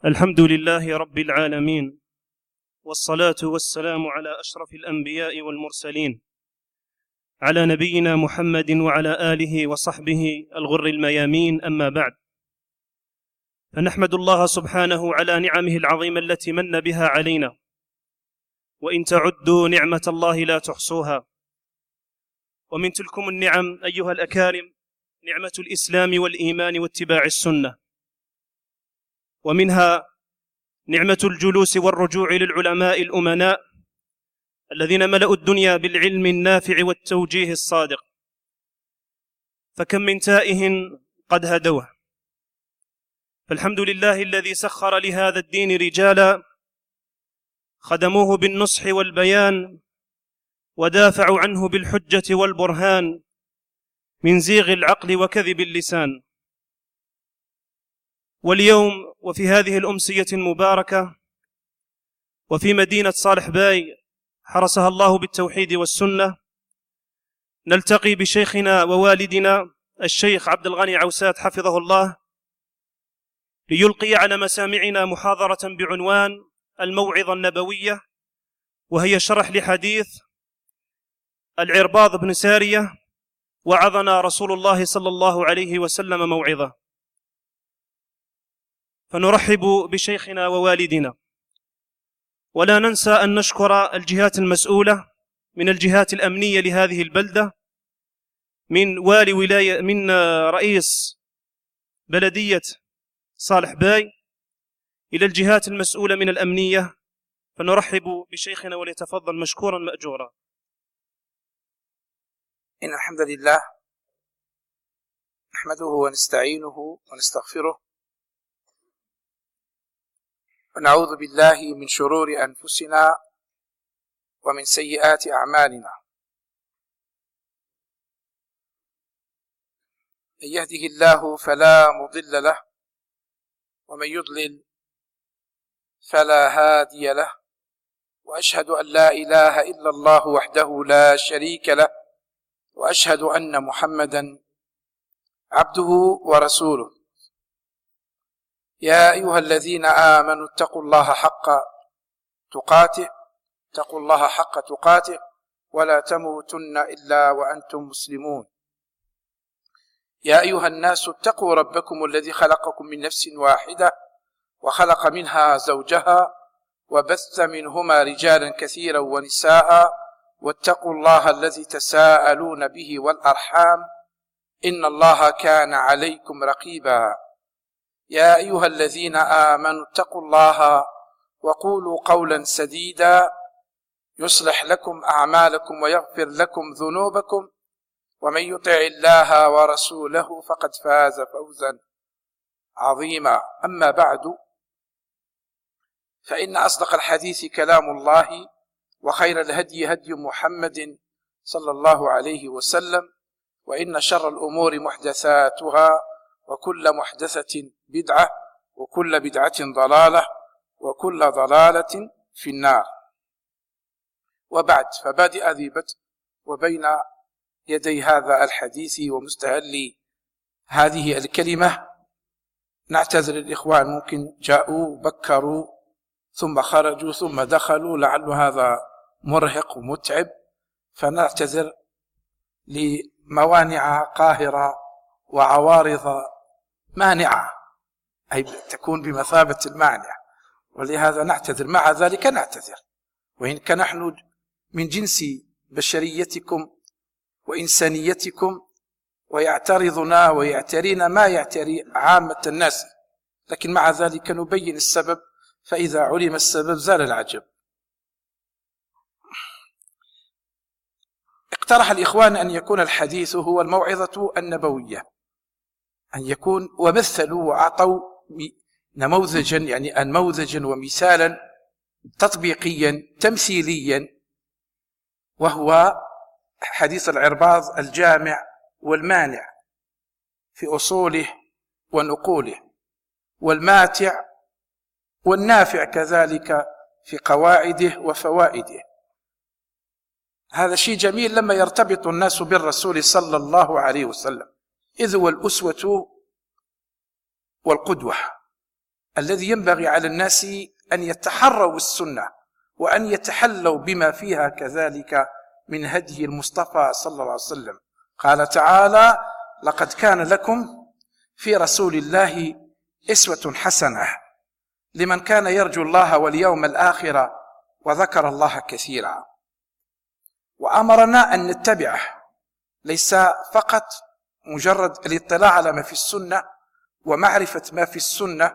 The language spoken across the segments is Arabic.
الحمد لله رب العالمين، والصلاة والسلام على أشرف الأنبياء والمرسلين، على نبينا محمد وعلى آله وصحبه الغر الميامين. أما بعد، فنحمد الله سبحانه على نعمه العظيمة التي من بها علينا، وإن تعدوا نعمة الله لا تحصوها. ومن تلكم النعم أيها الأكارم نعمة الإسلام والإيمان واتباع السنة، ومنها نعمة الجلوس والرجوع للعلماء الأمناء الذين ملأوا الدنيا بالعلم النافع والتوجيه الصادق، فكم من تائه قد هدوه. فالحمد لله الذي سخر لهذا الدين رجالا خدموه بالنصح والبيان، ودافعوا عنه بالحجة والبرهان من زيغ العقل وكذب اللسان. واليوم وفي هذه الأمسية المباركة، وفي مدينة صالح باي حرسها الله بالتوحيد والسنة، نلتقي بشيخنا ووالدنا الشيخ عبد الغني عوسات حفظه الله، ليلقي على مسامعنا محاضرة بعنوان الموعظة النبوية، وهي شرح لحديث العرباض بن سارية: وعظنا رسول الله صلى الله عليه وسلم موعظة. فنرحب بشيخنا ووالدنا، ولا ننسى أن نشكر الجهات المسؤولة من الجهات الأمنية لهذه البلدة، من والي ولاية، من رئيس بلدية صالح باي، إلى الجهات المسؤولة من الأمنية. فنرحب بشيخنا وليتفضل مشكورا مأجورا. إن الحمد لله نحمده ونستعينه ونستغفره، ونعوذ بالله من شرور أنفسنا ومن سيئات أعمالنا. من يهده الله فلا مضل له، ومن يضلل فلا هادي له، وأشهد أن لا إله إلا الله وحده لا شريك له، وأشهد أن محمدا عبده ورسوله. يا أيها الذين آمنوا اتقوا الله حق تقاته، اتقوا الله حق تقاته ولا تموتن إلا وأنتم مسلمون. يا أيها الناس اتقوا ربكم الذي خلقكم من نفس واحدة، وخلق منها زوجها، وبث منهما رجالا كثيرا ونساء، واتقوا الله الذي تساءلون به والأرحام، إن الله كان عليكم رقيبا. يا أيها الذين آمنوا اتقوا الله وقولوا قولا سديدا يصلح لكم أعمالكم ويغفر لكم ذنوبكم، ومن يطع الله ورسوله فقد فاز فوزا عظيما. أما بعد، فإن أصدق الحديث كلام الله، وخير الهدي هدي محمد صلى الله عليه وسلم، وإن شر الأمور محدثاتها، وكل محدثة بدعة، وكل بدعة ضلالة، وكل ضلالة في النار. وبعد، فبادئ ذي بدء وبين يدي هذا الحديث ومستهل هذه الكلمة نعتذر الإخوان، ممكن جاءوا بكروا ثم خرجوا ثم دخلوا، لعل هذا مرهق ومتعب، فنعتذر لموانع قاهرة وعوارض مانعة، أي تكون بمثابة المانع، ولهذا نعتذر. مع ذلك نعتذر، وإن كان نحن من جنس بشريتكم وإنسانيتكم، ويعترضنا ويعترينا ما يعتري عامة الناس، لكن مع ذلك نبين السبب، فإذا علم السبب زال العجب. اقترح الإخوان أن يكون الحديث هو الموعظة النبوية، أن يكون، ومثلوا وأعطوا نموذجا، يعني نموذجا ومثالا تطبيقيا تمثيليا، وهو حديث العرباض الجامع والمانع في أصوله ونقوله، والماتع والنافع كذلك في قواعده وفوائده. هذا شيء جميل لما يرتبط الناس بالرسول صلى الله عليه وسلم، إذ هو الأسوة والقدوة. الذي ينبغي على الناس أن يتحروا السنة وأن يتحلوا بما فيها كذلك من هدي المصطفى صلى الله عليه وسلم. قال تعالى: لقد كان لكم في رسول الله أسوة حسنة لمن كان يرجو الله واليوم الآخر وذكر الله كثيرا. وأمرنا أن نتبعه، ليس فقط مجرد الاطلاع على ما في السنة ومعرفة ما في السنة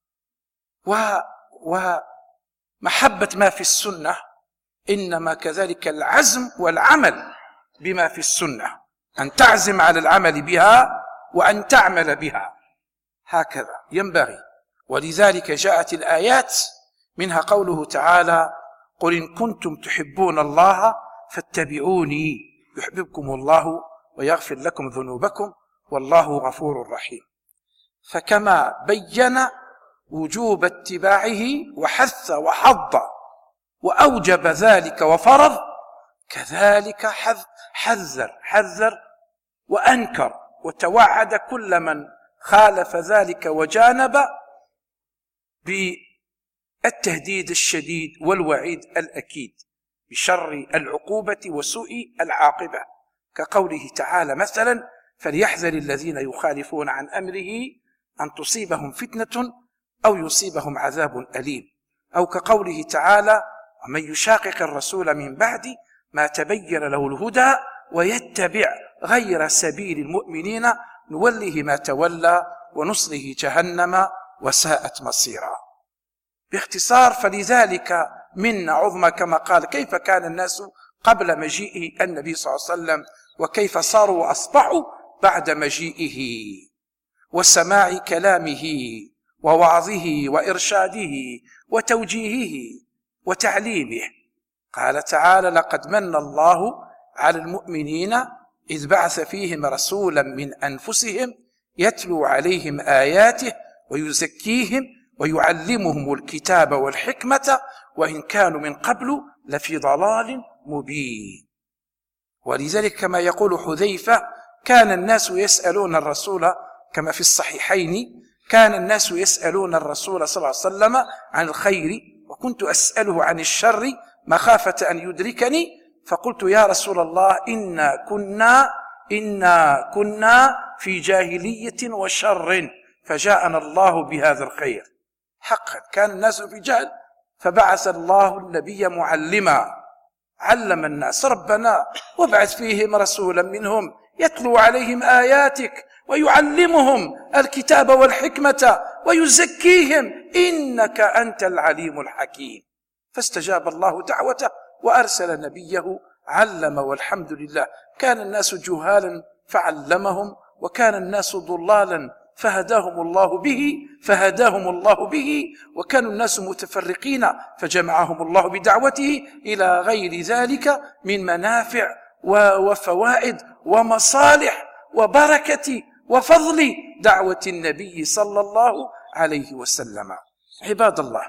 ومحبة ما في السنة، إنما كذلك العزم والعمل بما في السنة، أن تعزم على العمل بها وأن تعمل بها، هكذا ينبغي. ولذلك جاءت الآيات منها قوله تعالى: قل إن كنتم تحبون الله فاتبعوني يحببكم الله ويغفر لكم ذنوبكم والله غفور رحيم. فكما بين وجوب اتباعه وحث وحض وأوجب ذلك وفرض، كذلك حذر وأنكر وتوعد كل من خالف ذلك وجانب بالتهديد الشديد والوعيد الأكيد بشر العقوبة وسوء العاقبة، كقوله تعالى مثلا: فليحذر الذين يخالفون عن أمره أن تصيبهم فتنة أو يصيبهم عذاب أليم، أو كقوله تعالى: ومن يشاقق الرسول من بعد ما تبين له الهدى ويتبع غير سبيل المؤمنين نوله ما تولى ونصله جهنم وساءت مصيرا. باختصار، فلذلك منا عظمى كما قال: كيف كان الناس قبل مجيئه النبي صلى الله عليه وسلم وكيف صاروا وأصبحوا بعد مجيئه وسماع كلامه ووعظه وإرشاده وتوجيهه وتعليمه. قال تعالى: لقد من الله على المؤمنين إذ بعث فيهم رسولا من أنفسهم يتلو عليهم آياته ويزكيهم ويعلمهم الكتاب والحكمة وإن كانوا من قبل لفي ضلال مبين. ولذلك كما يقول حذيفة: كان الناس يسألون الرسول، كما في الصحيحين، كان الناس يسألون الرسول صلى الله عليه وسلم عن الخير وكنت أسأله عن الشر مخافة أن يدركني، فقلت: يا رسول الله، إنا كنا في جاهلية وشر فجاءنا الله بهذا الخير. حقا كان الناس في جهل، فبعث الله النبي معلما، علم الناس. ربنا وابعث فيهم رسولا منهم يتلو عليهم آياتك ويعلمهم الكتاب والحكمة ويزكيهم إنك أنت العليم الحكيم. فاستجاب الله دعوته وأرسل نبيه علم، والحمد لله. كان الناس جهالا فعلمهم، وكان الناس ضلالا فهداهم الله به، وكانوا الناس متفرقين فجمعهم الله بدعوته، إلى غير ذلك من منافع وفوائد ومصالح وبركة وفضل دعوة النبي صلى الله عليه وسلم. عباد الله،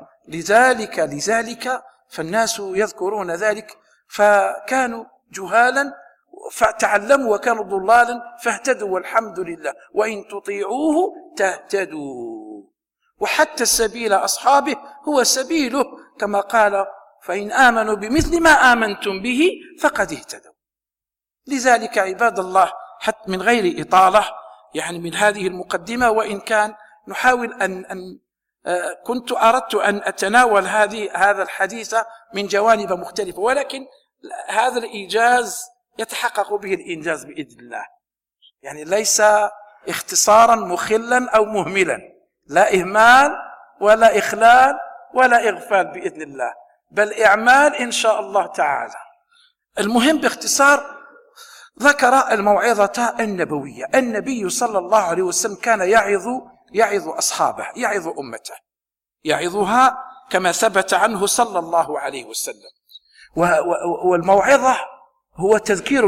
لذلك فالناس يذكرون ذلك، فكانوا جهالا فتعلموا وكانوا ضلالا فاهتدوا، والحمد لله. وإن تطيعوه تهتدوا، وحتى سبيل أصحابه هو سبيله، كما قال: فإن آمنوا بمثل ما آمنتم به فقد اهتدوا. لذلك عباد الله، حتى من غير إطالة يعني من هذه المقدمة، وإن كان نحاول أن كنت أردت أن أتناول هذا الحديث من جوانب مختلفة، ولكن هذا الإيجاز يتحقق به الإنجاز بإذن الله، يعني ليس اختصارا مخلا أو مهملا، لا إهمال ولا إخلال ولا إغفال بإذن الله، بل إعمال إن شاء الله تعالى. المهم باختصار ذكر الموعظة النبوية. النبي صلى الله عليه وسلم كان يعظ أصحابه، يعظ أمته، يعظها كما ثبت عنه صلى الله عليه وسلم. والموعظة هو تذكير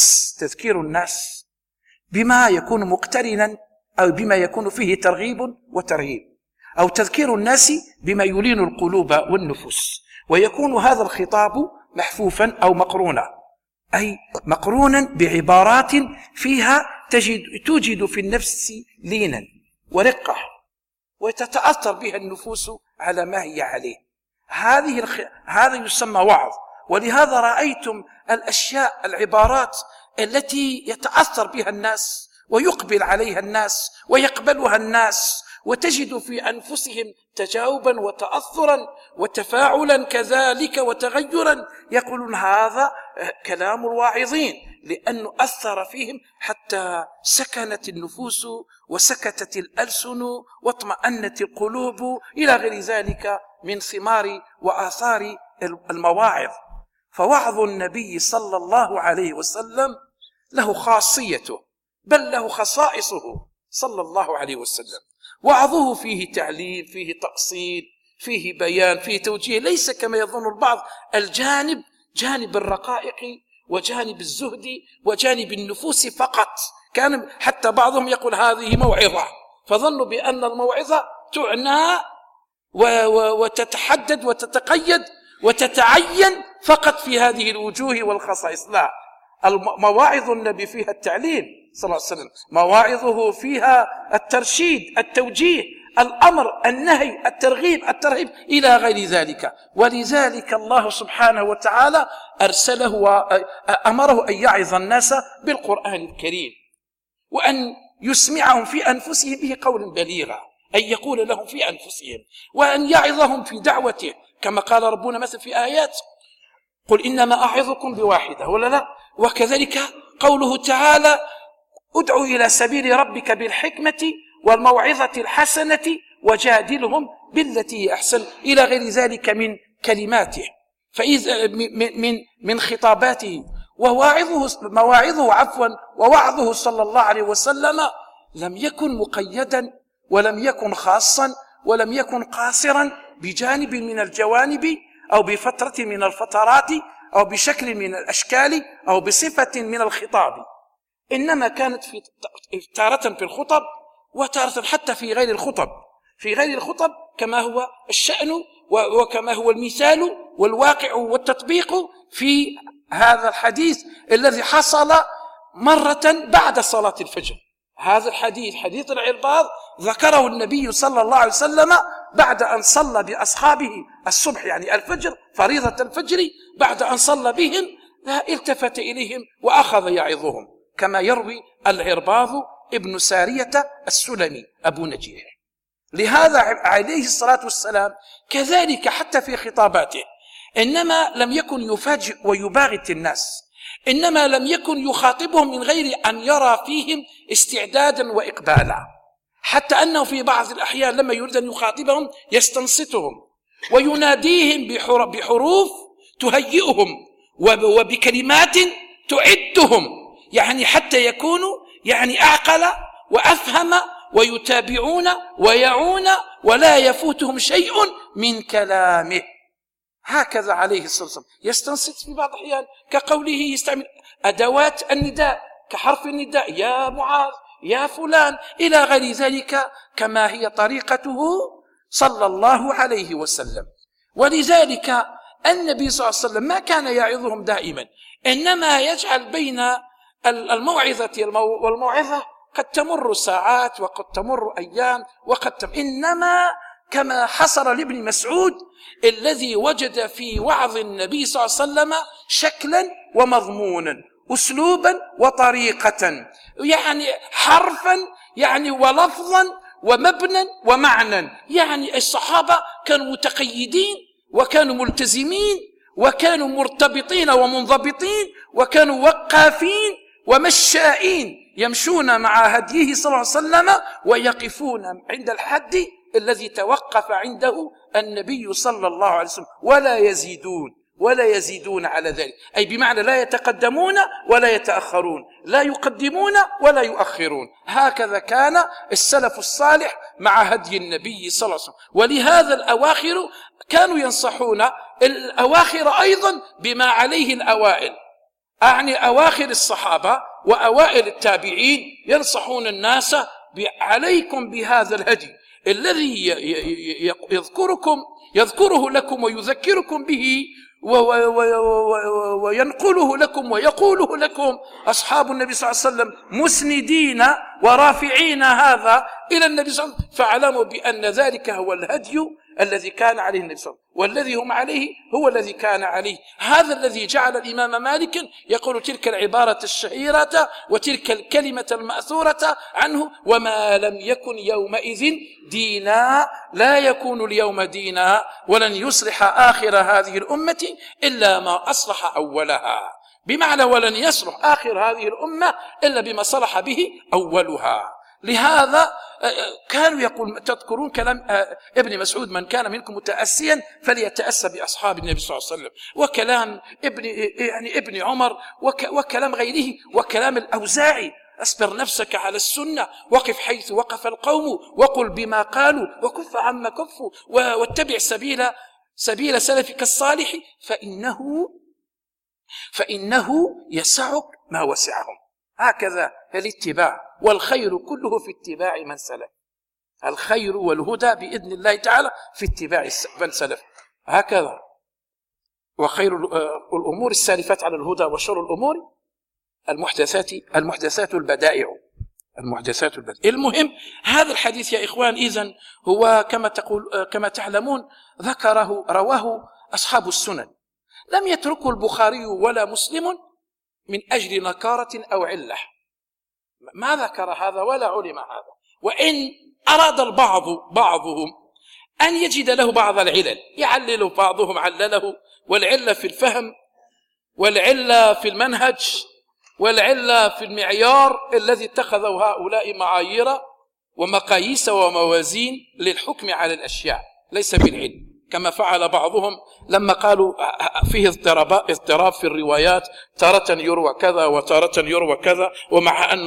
الناس بما يكون مقترنا أو بما يكون فيه ترغيب وترهيب، أو تذكير الناس بما يلين القلوب والنفوس، ويكون هذا الخطاب محفوفا أو مقرونا، أي مقرونا بعبارات فيها توجد في النفس لينا ورقة وتتأثر بها النفوس على ما هي عليه. هذا يسمى وعظ. ولهذا رأيتم الأشياء العبارات التي يتأثر بها الناس ويقبل عليها الناس ويقبلها الناس، وتجد في أنفسهم تجاوبا وتأثرا وتفاعلا كذلك وتغيرا، يقولون هذا كلام الواعظين، لأنه أثر فيهم حتى سكنت النفوس وسكتت الألسن واطمأنت القلوب إلى غير ذلك من ثمار وآثار المواعظ. فوعظ النبي صلى الله عليه وسلم له خاصيته، بل له خصائصه صلى الله عليه وسلم. وعظه فيه تعليم، فيه تأصيل، فيه بيان، فيه توجيه، ليس كما يظن البعض الجانب جانب الرقائق وجانب الزهد وجانب النفوس فقط. كان حتى بعضهم يقول هذه موعظة، فظنوا بأن الموعظة تعنى وتتحدد وتتقيد وتتعين فقط في هذه الوجوه والخصائص. لا، مواعظ النبي فيها التعليم صلى الله عليه وسلم، مواعظه فيها الترشيد، التوجيه، الأمر، النهي، الترغيب، الترهيب إلى غير ذلك. ولذلك الله سبحانه وتعالى أرسله وأمره أن يعظ الناس بالقرآن الكريم، وأن يسمعهم في أنفسهم به قولا بليغا، أن يقول لهم في أنفسهم، وأن يعظهم في دعوته، كما قال ربنا مثلا في آيات قل إنما أعظكم بواحدة، ولا لا؟ وكذلك قوله تعالى ادعوا إلى سبيل ربك بالحكمة والموعظة الحسنة وجادلهم بالتي هي أحسن، إلى غير ذلك من كلماته، فإذا من خطاباته. ووعظه صلى الله عليه وسلم لم يكن مقيدا ولم يكن خاصا ولم يكن قاصرا بجانب من الجوانب أو بفترة من الفترات أو بشكل من الأشكال أو بصفة من الخطاب، إنما كانت تارة في الخطب وتارة حتى في غير الخطب كما هو الشأن وكما هو المثال والواقع والتطبيق في هذا الحديث الذي حصل مرة بعد صلاة الفجر. هذا الحديث حديث العرباض ذكره النبي صلى الله عليه وسلم بعد أن صلى بأصحابه الصبح، يعني الفجر، فريضة الفجر، بعد أن صلى بهم التفت إليهم وأخذ يعظهم، كما يروي العرباض ابن سارية السلمي أبو نجيح. لهذا عليه الصلاة والسلام كذلك حتى في خطاباته إنما لم يكن يفاجئ ويباغت الناس، إنما لم يكن يخاطبهم من غير أن يرى فيهم استعدادا وإقبالا، حتى أنه في بعض الأحيان لما يريد أن يخاطبهم يستنصتهم ويناديهم بحروف تهيئهم وبكلمات تعدهم، يعني حتى يكونوا يعني أعقل وأفهم ويتابعون ويعون ولا يفوتهم شيء من كلامه. هكذا عليه الصلاة والسلام يستنصت في بعض الأحيان، كقوله يستعمل أدوات النداء كحرف النداء، يا معاذ، يا فلان، إلى غير ذلك، كما هي طريقته صلى الله عليه وسلم. ولذلك النبي صلى الله عليه وسلم ما كان يعظهم دائما، إنما يجعل بين الموعظة والموعظة قد تمر ساعات وقد تمر أيام إنما كما حصل لابن مسعود الذي وجد في وعظ النبي صلى الله عليه وسلم شكلا ومضمونا، أسلوبا وطريقة، يعني حرفا يعني ولفظا ومبنى ومعنى. يعني الصحابة كانوا متقيدين وكانوا ملتزمين وكانوا مرتبطين ومنضبطين وكانوا وقافين ومشائين يمشون مع هديه صلى الله عليه وسلم ويقفون عند الحد الذي توقف عنده النبي صلى الله عليه وسلم، ولا يزيدون على ذلك، أي بمعنى لا يتقدمون ولا يتأخرون، لا يقدمون ولا يؤخرون. هكذا كان السلف الصالح مع هدي النبي صلى الله عليه وسلم. ولهذا الأواخر كانوا ينصحون الأواخر أيضا بما عليه الأوائل، أعني أواخر الصحابة وأوائل التابعين ينصحون الناس عليكم بهذا الهدي الذي يذكره لكم ويذكركم به وينقله لكم ويقوله لكم أصحاب النبي صلى الله عليه وسلم، مسندين ورافعين هذا إلى النبي صلى الله عليه وسلم، فاعلموا بأن ذلك هو الهدي الذي كان عليه النبي صلى الله عليه وسلم، والذي هم عليه هو الذي كان عليه. هذا الذي جعل الإمام مالك يقول تلك العبارة الشهيرة وتلك الكلمة المأثورة عنه: وما لم يكن يومئذ دينا لا يكون اليوم دينا، ولن يصلح آخر هذه الأمة إلا ما أصلح أولها. بمعنى ولن يصلح آخر هذه الأمة إلا بما صلح به أولها. لهذا كانوا يقول، تذكرون كلام ابن مسعود: من كان منكم متأسيا فليتأسى بأصحاب النبي صلى الله عليه وسلم، وكلام ابن عمر، وكلام غيره، وكلام الأوزاعي: أصبر نفسك على السنة، وقف حيث وقف القوم، وقل بما قالوا، وكف عما كفوا، واتبع سبيل سلفك الصالح فإنه يسعك ما وسعهم. هكذا الاتباع، والخير كله في اتباع من سلف. الخير والهدى بإذن الله تعالى في اتباع من سلف، هكذا. وخير الأمور السالفات على الهدى، وشر الأمور المحدثات البدائع. المهم هذا الحديث يا إخوان إذن هو كما تعلمون رواه أصحاب السنن، لم يتركه البخاري ولا مسلم من أجل نكارة أو علة، ما ذكر هذا ولا علم هذا. وإن أراد بعضهم أن يجد له بعض العلل، يعلل بعضهم علله، والعلة في الفهم، والعلة في المنهج، والعلة في المعيار الذي اتخذوا هؤلاء معايير ومقاييس وموازين للحكم على الأشياء، ليس بالعلم، كما فعل بعضهم لما قالوا فيه اضطراب في الروايات، تارة يروى كذا وتارة يروى كذا، ومع أن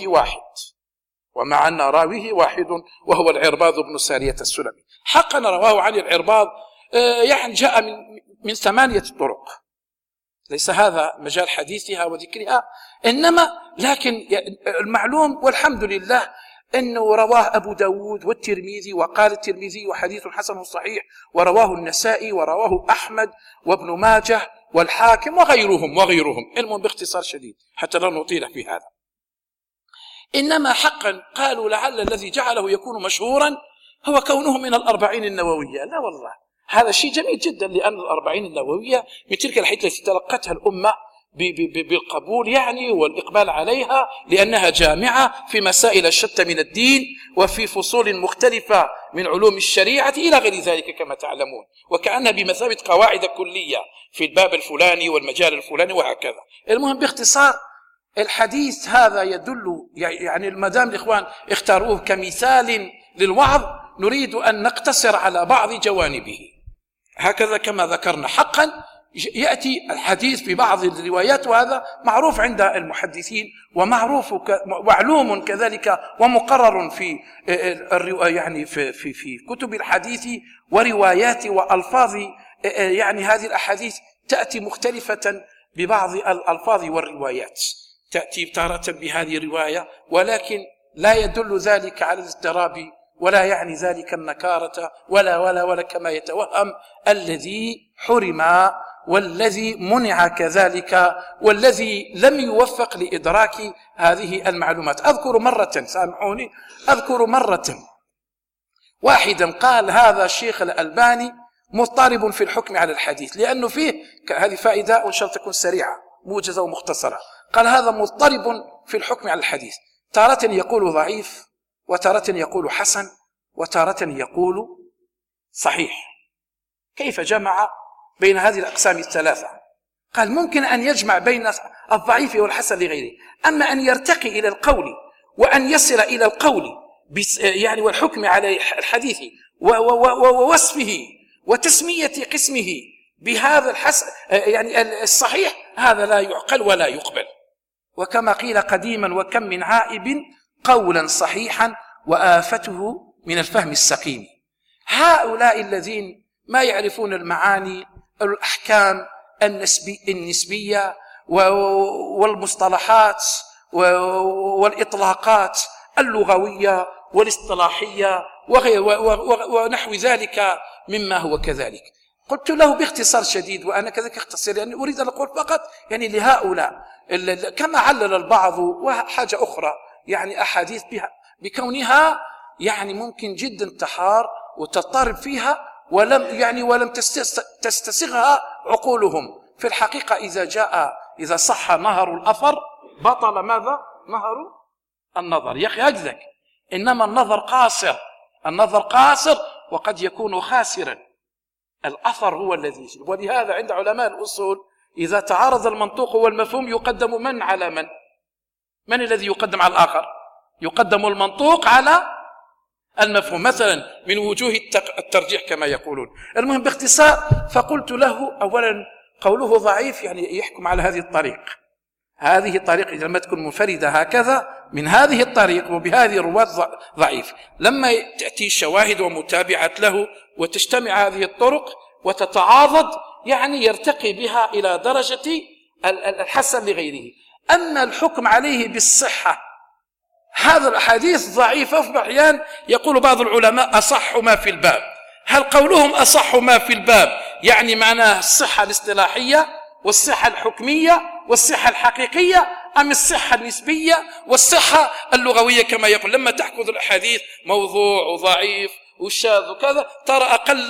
راويه واحد وهو العرباض بن سارية السلمي. حقا رواه عن العرباض يعني جاء من 8 طرق، ليس هذا مجال حديثها وذكرها، إنما لكن المعلوم والحمد لله أنه رواه أبو داود والترمذي، وقال الترمذي وحديث حسن صحيح، ورواه النسائي، ورواه أحمد وابن ماجه والحاكم وغيرهم. المهم باختصار شديد حتى لا نطيل في هذا. إنما حقا قالوا لعل الذي جعله يكون مشهورا هو كونه من 40 النووية. لا والله، هذا شيء جميل جدا، لأن 40 النووية من تلك الحديث التي تلقتها الأمة بالقبول يعني والإقبال عليها، لأنها جامعة في مسائل شتى من الدين، وفي فصول مختلفة من علوم الشريعة إلى غير ذلك كما تعلمون، وكأنها بمثابة قواعد كلية في الباب الفلاني والمجال الفلاني وهكذا. المهم باختصار الحديث هذا يدل، يعني المدام الإخوان اختاروه كمثال للوعظ، نريد أن نقتصر على بعض جوانبه هكذا كما ذكرنا. حقا يأتي الحديث في بعض الروايات، وهذا معروف عند المحدثين ومعروف ومعلوم كذلك ومقرر في يعني في كتب الحديث وروايات وألفاظ، يعني هذه الأحاديث تأتي مختلفة ببعض الألفاظ والروايات، تأتي تارة بهذه الرواية، ولكن لا يدل ذلك على الاضطراب، ولا يعني ذلك النكارة ولا كما يتوهم الذي حرم والذي منع كذلك، والذي لم يوفق لإدراك هذه المعلومات. أذكر مرة واحدا قال هذا الشيخ الألباني مضطرب في الحكم على الحديث، لأنه فيه هذه فائدة وإن شاء الله تكون سريعة موجزة ومختصرة. قال هذا مضطرب في الحكم على الحديث، تارة يقول ضعيف، وتارة يقول حسن، وتارة يقول صحيح. كيف جمع بين هذه الأقسام الثلاثة؟ قال ممكن أن يجمع بين الضعيف والحسن لغيره، أما أن يرتقي إلى القول وأن يصل إلى القول يعني والحكم على الحديث ووصفه وتسمية قسمه بهذا الحسن يعني الصحيح، هذا لا يعقل ولا يقبل. وكما قيل قديما: وكم من عائب قولا صحيحا وآفته من الفهم السقيم. هؤلاء الذين ما يعرفون المعاني، الأحكام النسبية والمصطلحات والإطلاقات اللغوية والاصطلاحية ونحو ذلك مما هو كذلك. قلت له باختصار شديد، وأنا كذلك اختصر، يعني أريد أن أقول فقط يعني لهؤلاء كما علل البعض، وحاجة أخرى يعني أحاديث بكونها يعني ممكن جدا تحار وتضطرب فيها ولم تستسغها عقولهم. في الحقيقة إذا صح نهر الأثر بطل ماذا؟ نهر النظر. يا أخي أجزك، إنما النظر قاصر وقد يكون خاسرا. الأثر هو الذي يشرب. ولهذا عند علماء الأصول إذا تعارض المنطوق والمفهوم يقدم من على من؟ من الذي يقدم على الآخر؟ يقدم المنطوق على المفهوم، مثلا من وجوه الترجيح كما يقولون. المهم باختصار، فقلت له أولا قوله ضعيف يعني يحكم على هذه الطريق. هذه الطريق إذا لم تكن منفردة هكذا من هذه الطريق وبهذه الرواة ضعيف. لما تأتي الشواهد ومتابعة له وتجتمع هذه الطرق وتتعاضد يعني يرتقي بها إلى درجة الحسن لغيره. أما الحكم عليه بالصحة، هذا الحديث ضعيف. في أحيان يقول بعض العلماء أصح ما في الباب. هل قولهم أصح ما في الباب يعني معناه الصحة الاصطلاحية والصحة الحكمية والصحة الحقيقية، أم الصحة النسبية والصحة اللغوية كما يقول؟ لما تحكم الأحاديث موضوع وضعيف وشاذ وكذا ترى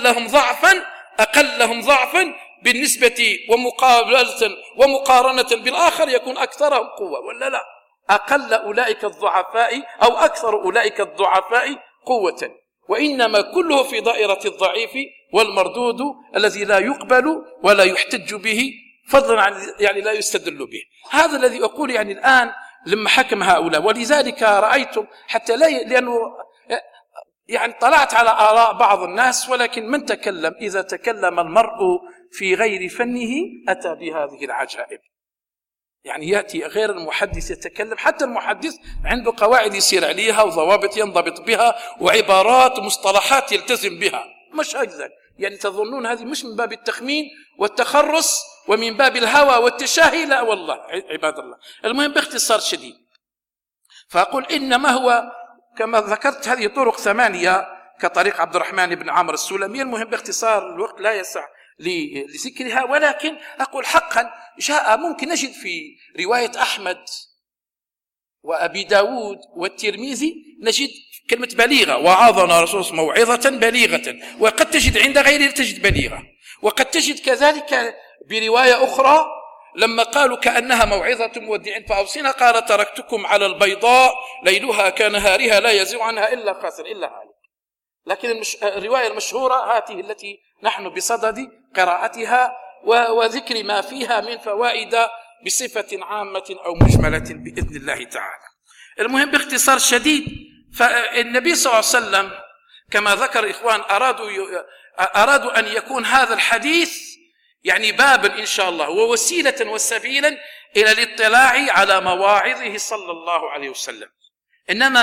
أقلهم ضعفا بالنسبة ومقارنة بالآخر يكون أكثرهم قوة، ولا لا؟ أقل أولئك الضعفاء أو أكثر أولئك الضعفاء قوة، وإنما كله في دائرة الضعيف والمردود الذي لا يقبل ولا يحتج به، فضلا عن يعني لا يستدل به. هذا الذي أقول يعني الآن لما حكم هؤلاء. ولذلك رأيتم حتى لأنه يعني طلعت على آراء بعض الناس، ولكن من تكلم إذا تكلم المرء في غير فنه أتى بهذه العجائب. يعني يأتي غير المحدث يتكلم، حتى المحدث عنده قواعد يسير عليها وضوابط ينضبط بها وعبارات ومصطلحات يلتزم بها، مش هكذا. يعني تظنون هذه مش من باب التخمين والتخرص ومن باب الهوى والتشاهي، لا والله عباد الله. المهم باختصار شديد، فأقول إنما هو كما ذكرت هذه طرق 8 كطريق عبد الرحمن بن عمرو السلمي. المهم باختصار الوقت لا يسع لذكرها، ولكن أقول حقا جاء ممكن نجد في رواية أحمد وأبي داود والترمذي نجد كلمة بليغة، وعظنا رسول الله موعظة بليغة، وقد تجد عند غيره تجد بليغة، وقد تجد كذلك برواية أخرى لما قالوا كأنها موعظة مودع فأوصنا قال تركتكم على البيضاء ليلها كنهارها لا يزيغ عنها إلا خاسر إلا هالك. لكن الرواية المشهورة هذه التي نحن بصدد قراءتها وذكر ما فيها من فوائد بصفة عامة أو مجملة بإذن الله تعالى. المهم باختصار شديد، فالنبي صلى الله عليه وسلم كما ذكر الإخوان أرادوا أن يكون هذا الحديث يعني بابا إن شاء الله ووسيلة وسبيلا إلى الاطلاع على مواعظه صلى الله عليه وسلم. إنما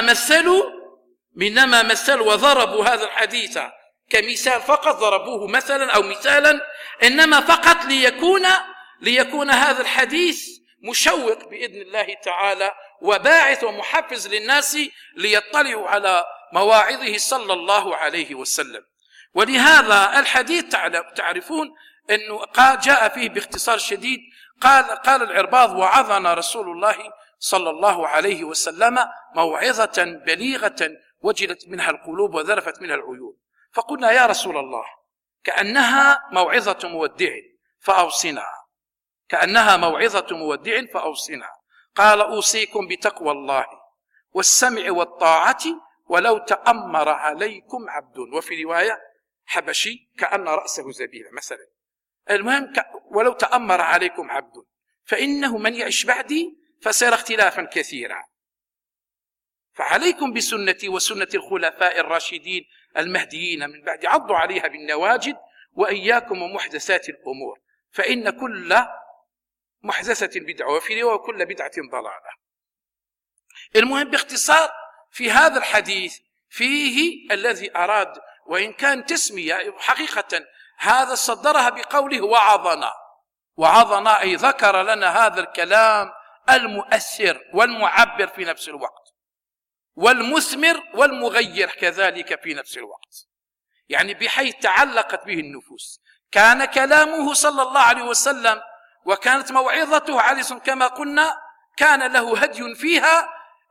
مثلوا وضربوا هذا الحديث كمثال فقط، ضربوه مثلا أو مثالا، إنما فقط ليكون هذا الحديث مشوق بإذن الله تعالى وباعث ومحفز للناس ليطلعوا على مواعظه صلى الله عليه وسلم. ولهذا الحديث تعرفون أنه جاء فيه باختصار شديد، قال العرباض وعظنا رسول الله صلى الله عليه وسلم موعظة بليغة وجلت منها القلوب وذرفت منها العيون. فقلنا يا رسول الله كأنها موعظة مودع فأوصنا، كأنها موعظة مودع فأوصنا. قال أوصيكم بتقوى الله والسمع والطاعة ولو تأمر عليكم عبد، وفي رواية حبشي كأن رأسه زبيبة مثلا. المهم ولو تأمر عليكم عبد فإنه من يعش بعدي فسيرى اختلافا كثيرا، فعليكم بسنتي وسنة الخلفاء الراشدين المهديين من بعد، عضوا عليها بالنواجد وإياكم ومحدثات الأمور فإن كل محدثة بدعة، وفي رواية كل بدعة ضلالة. المهم باختصار في هذا الحديث فيه الذي أراد، وإن كان تسمية حقيقة هذا صدرها بقوله وعظنا أي ذكر لنا هذا الكلام المؤثر والمعبر في نفس الوقت والمثمر والمغير كذلك في نفس الوقت، يعني بحيث تعلقت به النفوس. كان كلامه صلى الله عليه وسلم وكانت موعظته عليه كما قلنا كان له هدي فيها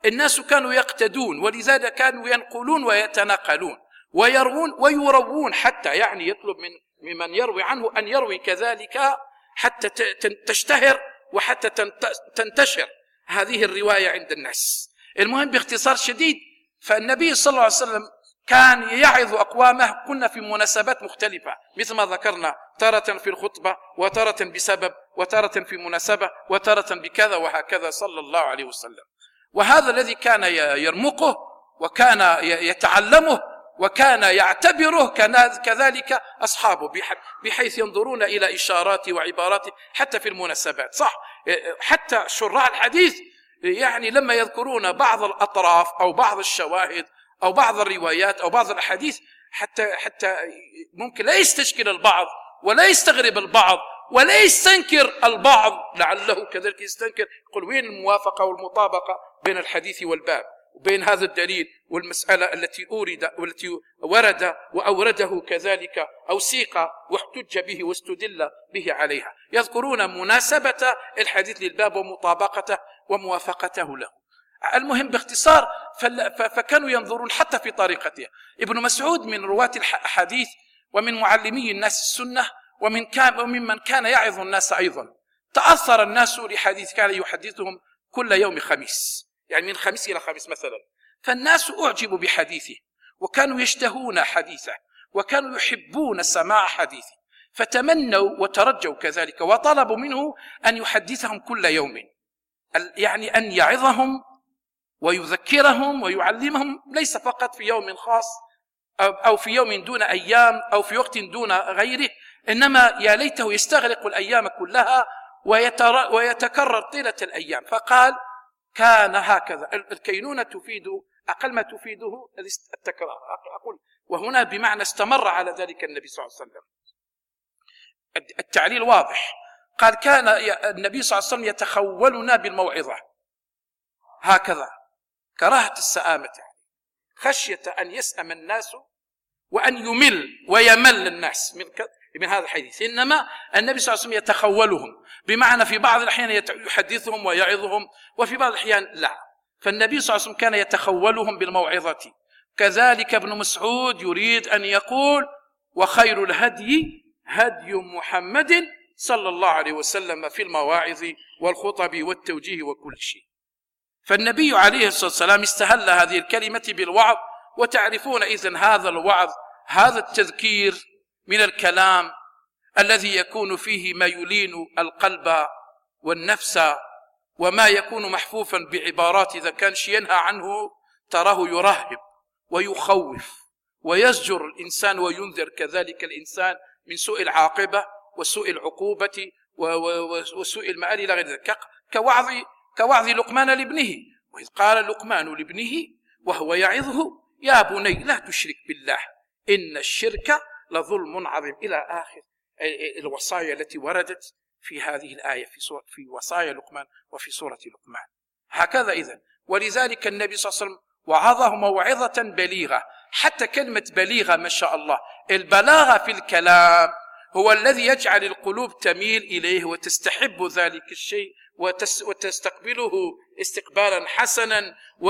الناس كانوا يقتدون، ولذلك كانوا ينقلون ويتناقلون ويروون ويروون، حتى يعني يطلب ممن يروي عنه أن يروي كذلك حتى تشتهر وحتى تنتشر هذه الرواية عند الناس. المهم باختصار شديد، فالنبي صلى الله عليه وسلم كان يعظ أقوامه، كنا في مناسبات مختلفة مثل ما ذكرنا، تارة في الخطبة، وتارة بسبب، وتارة في مناسبة، وتارة بكذا، وهكذا صلى الله عليه وسلم. وهذا الذي كان يرمقه وكان يتعلمه وكان يعتبره كذلك أصحابه، بحيث ينظرون إلى إشارات وعبارات حتى في المناسبات. صح، حتى شراح الحديث يعني لما يذكرون بعض الأطراف أو بعض الشواهد أو بعض الروايات أو بعض الأحاديث، حتى ممكن لا يستشكل البعض ولا يستغرب البعض ولا يستنكر البعض، لعله كذلك يستنكر، يقول وين الموافقة والمطابقة بين الحديث والباب وبين هذا الدليل والمسألة التي ورد وأورده كذلك أو سيق واحتج به واستدل به عليها. يذكرون مناسبة الحديث للباب ومطابقته وموافقته له. المهم باختصار، فكانوا ينظرون حتى في طريقته. ابن مسعود من رواة الحديث ومن معلمي الناس السنة وممن كان يعظ الناس أيضا. تأثر الناس لحديث كان يحدثهم كل يوم خميس، يعني من خميس إلى خميس مثلا، فالناس أعجبوا بحديثه وكانوا يشتهون حديثه وكانوا يحبون سماع حديثه، فتمنوا وترجوا كذلك وطلبوا منه أن يحدثهم كل يوم، يعني أن يعظهم ويذكرهم ويعلمهم، ليس فقط في يوم خاص أو في يوم دون أيام أو في وقت دون غيره، إنما يا ليته يستغرق الأيام كلها ويتكرر طيلة الأيام. فقال كان هكذا. الكينونة تفيد أقل ما تفيده التكرار، أقول، وهنا بمعنى استمر على ذلك النبي صلى الله عليه وسلم. التعليل واضح. قال كان النبي صلى الله عليه وسلم يتخولنا بالموعظة هكذا، كراهة السآمة، خشية أن يسأم الناس وأن يمل ويمل الناس من هذا الحديث. إنما النبي صلى الله عليه وسلم يتخولهم، بمعنى في بعض الأحيان يحدثهم ويعظهم، وفي بعض الأحيان لا. فالنبي صلى الله عليه وسلم كان يتخولهم بالموعظة. كذلك ابن مسعود يريد أن يقول وخير الهدي هدي محمد صلى الله عليه وسلم في المواعظ والخطب والتوجيه وكل شيء. فالنبي عليه الصلاة والسلام استهل هذه الكلمة بالوعظ، وتعرفون إذن هذا الوعظ، هذا التذكير من الكلام الذي يكون فيه ما يلين القلب والنفس، وما يكون محفوفا بعبارات إذا كان شيء ينهى عنه تراه يرهب ويخوف ويزجر الإنسان وينذر كذلك الإنسان من سوء العاقبة وسوء العقوبة وسوء المآل إلى غير ذلك، كوعظ لقمان لابنه، وإذ قال لقمان لابنه وهو يعظه يا بني لا تشرك بالله إن الشرك لظلم عظيم، إلى آخر الوصايا التي وردت في هذه الآية في وصايا لقمان وفي سورة لقمان. هكذا إذن. ولذلك النبي صلى الله عليه وسلم وعظه موعظة بليغة. حتى كلمة بليغة ما شاء الله، البلاغة في الكلام هو الذي يجعل القلوب تميل إليه وتستحب ذلك الشيء وتستقبله استقبالا حسنا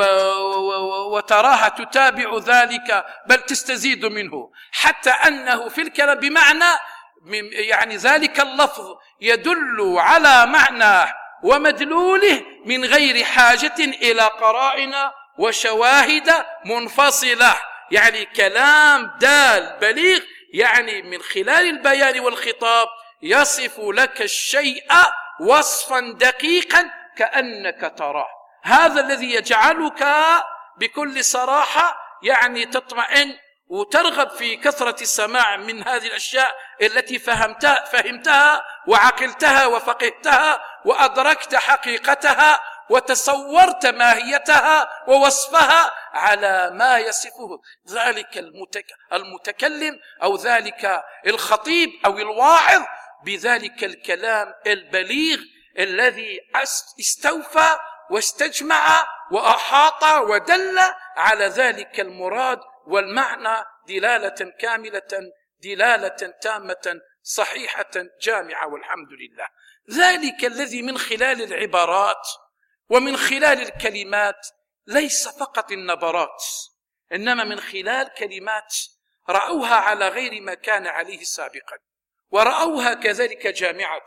وتراها تتابع ذلك بل تستزيد منه، حتى أنه في الكلام بمعنى يعني ذلك اللفظ يدل على معناه ومدلوله من غير حاجة إلى قرائن وشواهد منفصلة، يعني كلام دال بليغ، يعني من خلال البيان والخطاب يصف لك الشيء وصفا دقيقا كأنك تراه. هذا الذي يجعلك بكل صراحة يعني تطمئن وترغب في كثرة السماع من هذه الأشياء التي فهمتها وعقلتها وفقهتها وأدركت حقيقتها وتصورت ماهيتها ووصفها على ما يصفه ذلك المتكلم أو ذلك الخطيب أو الواعظ بذلك الكلام البليغ الذي استوفى واستجمع وأحاط ودل على ذلك المراد والمعنى دلالة كاملة، دلالة تامة صحيحة جامعة، والحمد لله. ذلك الذي من خلال العبارات ومن خلال الكلمات ليس فقط النبرات، إنما من خلال كلمات رأوها على غير ما كان عليه سابقا، ورأوها كذلك جامعة،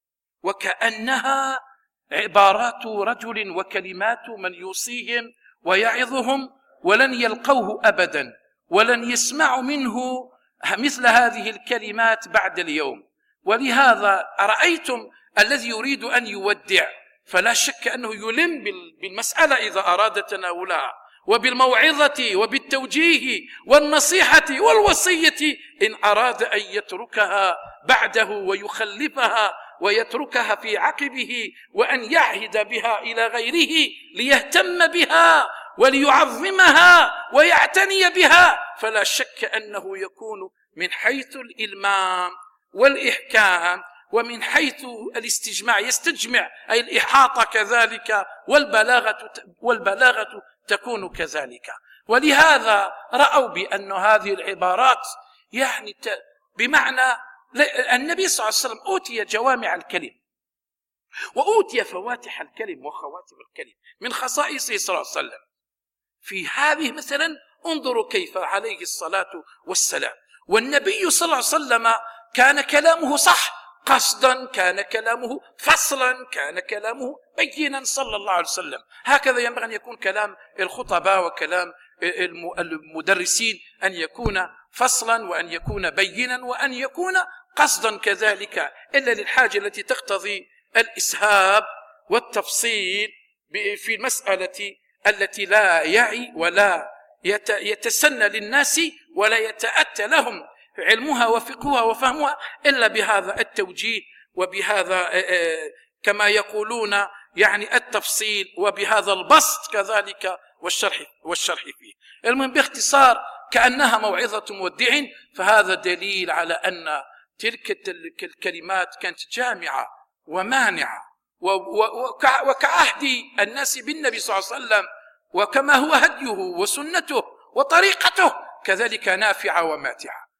وكأنها عبارات رجل وكلمات من يوصيهم ويعظهم، ولن يلقوه أبدا، ولن يسمعوا منه مثل هذه الكلمات بعد اليوم. ولهذا رأيتم الذي يريد أن يودع فلا شك أنه يلم بالمسألة إذا أراد تناولها، وبالموعظة وبالتوجيه والنصيحة والوصية إن أراد أن يتركها بعده ويخلفها ويتركها في عقبه، وأن يعهد بها إلى غيره ليهتم بها وليعظمها ويعتني بها، فلا شك أنه يكون من حيث الإلمام والإحكام، ومن حيث الاستجماع يستجمع أي الإحاطة كذلك، والبلاغة تكون كذلك. ولهذا رأوا بأن هذه العبارات يعني بمعنى النبي صلى الله عليه وسلم أوتي جوامع الكلم، وأوتي فواتح الكلم وخواتم الكلم من خصائصه صلى الله عليه وسلم. في هذه مثلا انظروا كيف عليه الصلاة والسلام، والنبي صلى الله عليه وسلم كان كلامه صح قصدا، كان كلامه فصلا، كان كلامه بينا صلى الله عليه وسلم. هكذا ينبغي أن يكون كلام الخطباء وكلام المدرسين، أن يكون فصلا وأن يكون بينا وأن يكون قصدا كذلك، إلا للحاجة التي تقتضي الإسهاب والتفصيل في المسألة التي لا يعي ولا يتسنى للناس ولا يتأتى لهم علمها وفقهها وفهمها إلا بهذا التوجيه، وبهذا كما يقولون يعني التفصيل، وبهذا البسط كذلك والشرح فيه. المهم باختصار كأنها موعظة مودع، فهذا دليل على أن تلك الكلمات كانت جامعة ومانعة، وكعهد الناس بالنبي صلى الله عليه وسلم، وكما هو هديه وسنته وطريقته كذلك نافعة وماتعة.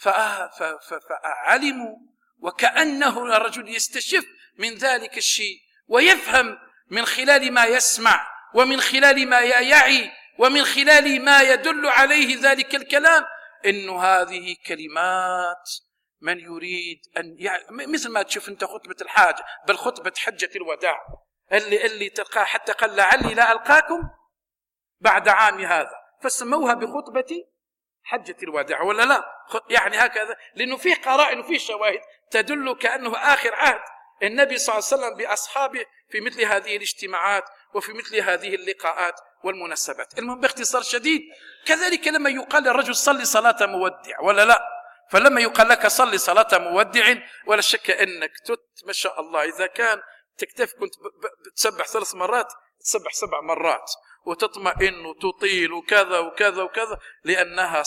فعلموا، وكأنه الرجل يستشف من ذلك الشيء ويفهم من خلال ما يسمع، ومن خلال ما يعي، ومن خلال ما يدل عليه ذلك الكلام، إن هذه كلمات من يريد أن مثل ما تشوف أنت خطبة الحاج، بل خطبة حجة الوداع اللي تلقى حتى قال لعلي لا ألقاكم بعد عام هذا، فسموها بخطبة حجة الوداع ولا لا؟ يعني هكذا، لأنه فيه قرائن وفيه شواهد تدل كأنه آخر عهد النبي صلى الله عليه وسلم بأصحابه في مثل هذه الاجتماعات وفي مثل هذه اللقاءات والمناسبات. المهم باختصار شديد كذلك لما يقال للرجل صلي صلاة مودع ولا لا، فلما يقال لك صلي صلاة مودع ولا شك أنك ما شاء الله إذا كان تكتف كنت بتسبح 3 مرات تسبح 7 مرات وتطمئن وتطيل وكذا وكذا وكذا، لأنها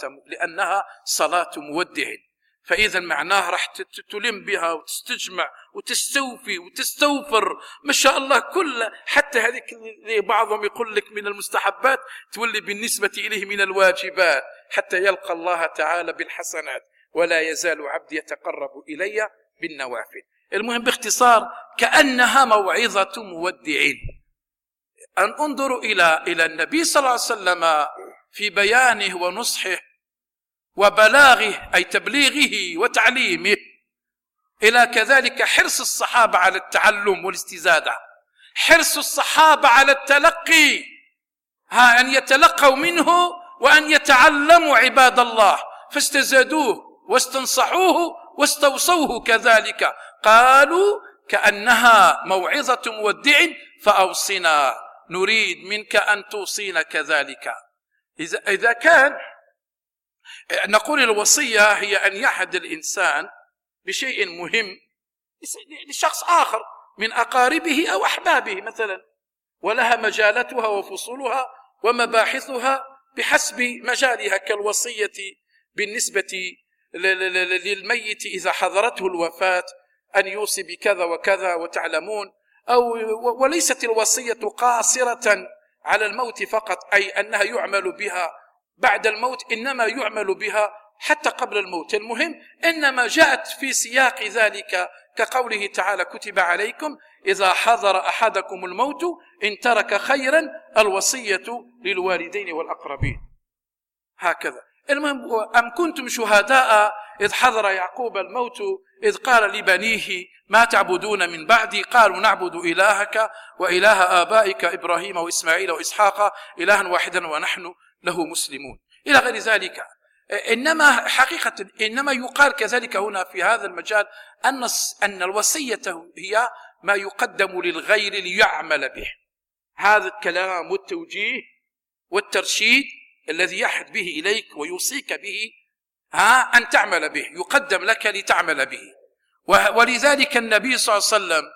صلاة مودع. فإذا معناه راح تلم بها وتستجمع وتستوفي وتستوفر ما شاء الله كل، حتى هذيك اللي بعضهم يقول لك من المستحبات تولي بالنسبة إليه من الواجبات، حتى يلقى الله تعالى بالحسنات، ولا يزال عبدي يتقرب إلي بالنوافل. المهم باختصار كأنها موعظة مودع. أن انظروا إلى النبي صلى الله عليه وسلم في بيانه ونصحه وبلاغه أي تبليغه وتعليمه، إلى كذلك حرص الصحابة على التعلم والاستزادة، حرص الصحابة على التلقي، أن يتلقوا منه وأن يتعلموا عباد الله، فاستزادوه واستنصحوه واستوصوه كذلك. قالوا كأنها موعظة مودع فأوصنا، نريد منك أن توصينا كذلك. إذا كان نقول الوصية هي أن يعهد الإنسان بشيء مهم لشخص آخر من أقاربه أو أحبابه مثلا، ولها مجالاتها وفصولها ومباحثها بحسب مجالها، كالوصية بالنسبة للميت إذا حضرته الوفاة أن يوصي بكذا وكذا وتعلمون، وليست الوصية قاصرة على الموت فقط، أي أنها يعمل بها بعد الموت، إنما يعمل بها حتى قبل الموت. المهم إنما جاءت في سياق ذلك كقوله تعالى: كتب عليكم إذا حضر أحدكم الموت إن ترك خيرا الوصية للوالدين والأقربين. هكذا. المهم: أم كنتم شهداء إذ حضر يعقوب الموت إذ قال لبنيه ما تعبدون من بعدي قالوا نعبد إلهك وإله آبائك إبراهيم وإسماعيل وإسحاق إلها واحدا ونحن له مسلمون، إلى غير ذلك. إنما حقيقة إنما يقال كذلك هنا في هذا المجال أن الوصية هي ما يقدم للغير ليعمل به. هذا الكلام والتوجيه والترشيد الذي يحد به إليك ويوصيك به أن تعمل به، يقدم لك لتعمل به. ولذلك النبي صلى الله عليه وسلم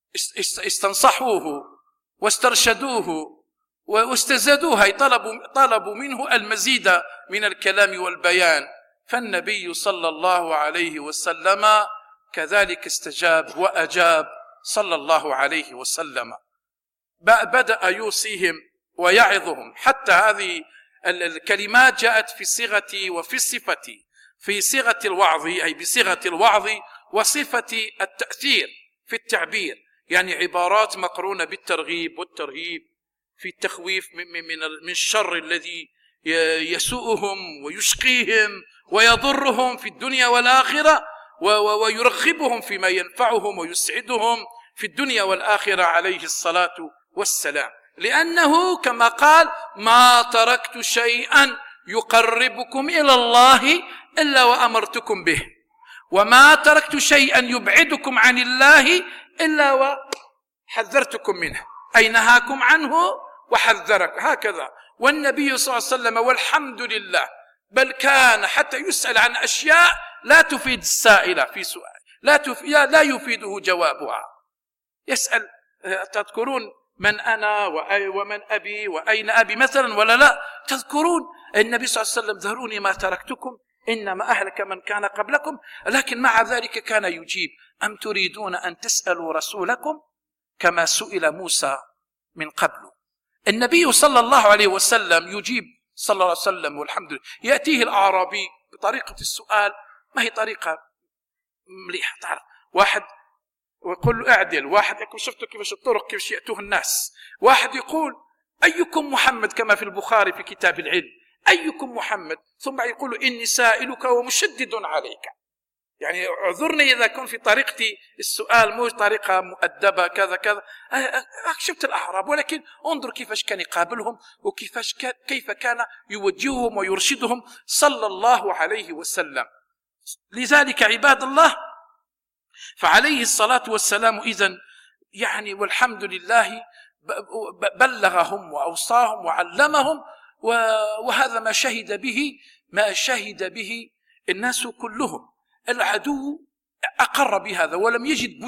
استنصحوه واسترشدوه واستزادوه، طلبوا منه المزيد من الكلام والبيان، فالنبي صلى الله عليه وسلم كذلك استجاب وأجاب صلى الله عليه وسلم. بدأ يوصيهم ويعظهم، حتى هذه الكلمات جاءت في صيغة وفي الصفة، في صيغة الوعظ أي بصيغة الوعظ وصفة التأثير في التعبير، يعني عبارات مقرونة بالترغيب والترهيب في التخويف من الشر الذي يسوءهم ويشقيهم ويضرهم في الدنيا والآخرة، ويرغبهم فيما ينفعهم ويسعدهم في الدنيا والآخرة عليه الصلاة والسلام. لأنه كما قال: ما تركت شيئا يقربكم إلى الله إلا وأمرتكم به، وما تركت شيئا يبعدكم عن الله إلا وحذرتكم منه، أي نهاكم عنه وحذرك. هكذا. والنبي صلى الله عليه وسلم والحمد لله بل كان حتى يسأل عن أشياء لا تفيد السائلة في سؤال، لا يفيده جوابها. يسأل: تذكرون من أنا ومن أبي وأين أبي مثلا ولا لا؟ تذكرون النبي صلى الله عليه وسلم: ذروني ما تركتكم إنما أهلك من كان قبلكم. لكن مع ذلك كان يجيب: أم تريدون أن تسألوا رسولكم كما سئل موسى من قبل. النبي صلى الله عليه وسلم يجيب صلى الله عليه وسلم والحمد لله. يأتيه الأعرابي بطريقة السؤال ما هي طريقة مليحة، تعرف، واحد ويقول له اعدل، واحد يقول شفتوا كيفاش الطرق كيفاش يأتوه الناس، واحد يقول أيكم محمد كما في البخاري في كتاب العلم، أيكم محمد، ثم يقول له إني سائلك ومشدد عليك، يعني اعذرني إذا كنت في طريقتي السؤال مو طريقة مؤدبة كذا كذا. شفت الأعراب، ولكن انظر كيفاش كان يقابلهم كيف كان يوجههم ويرشدهم صلى الله عليه وسلم. لذلك عباد الله، فعليه الصلاة والسلام إذن يعني والحمد لله بلغهم وأوصاهم وعلمهم، وهذا ما شهد به الناس كلهم. العدو أقر بهذا ولم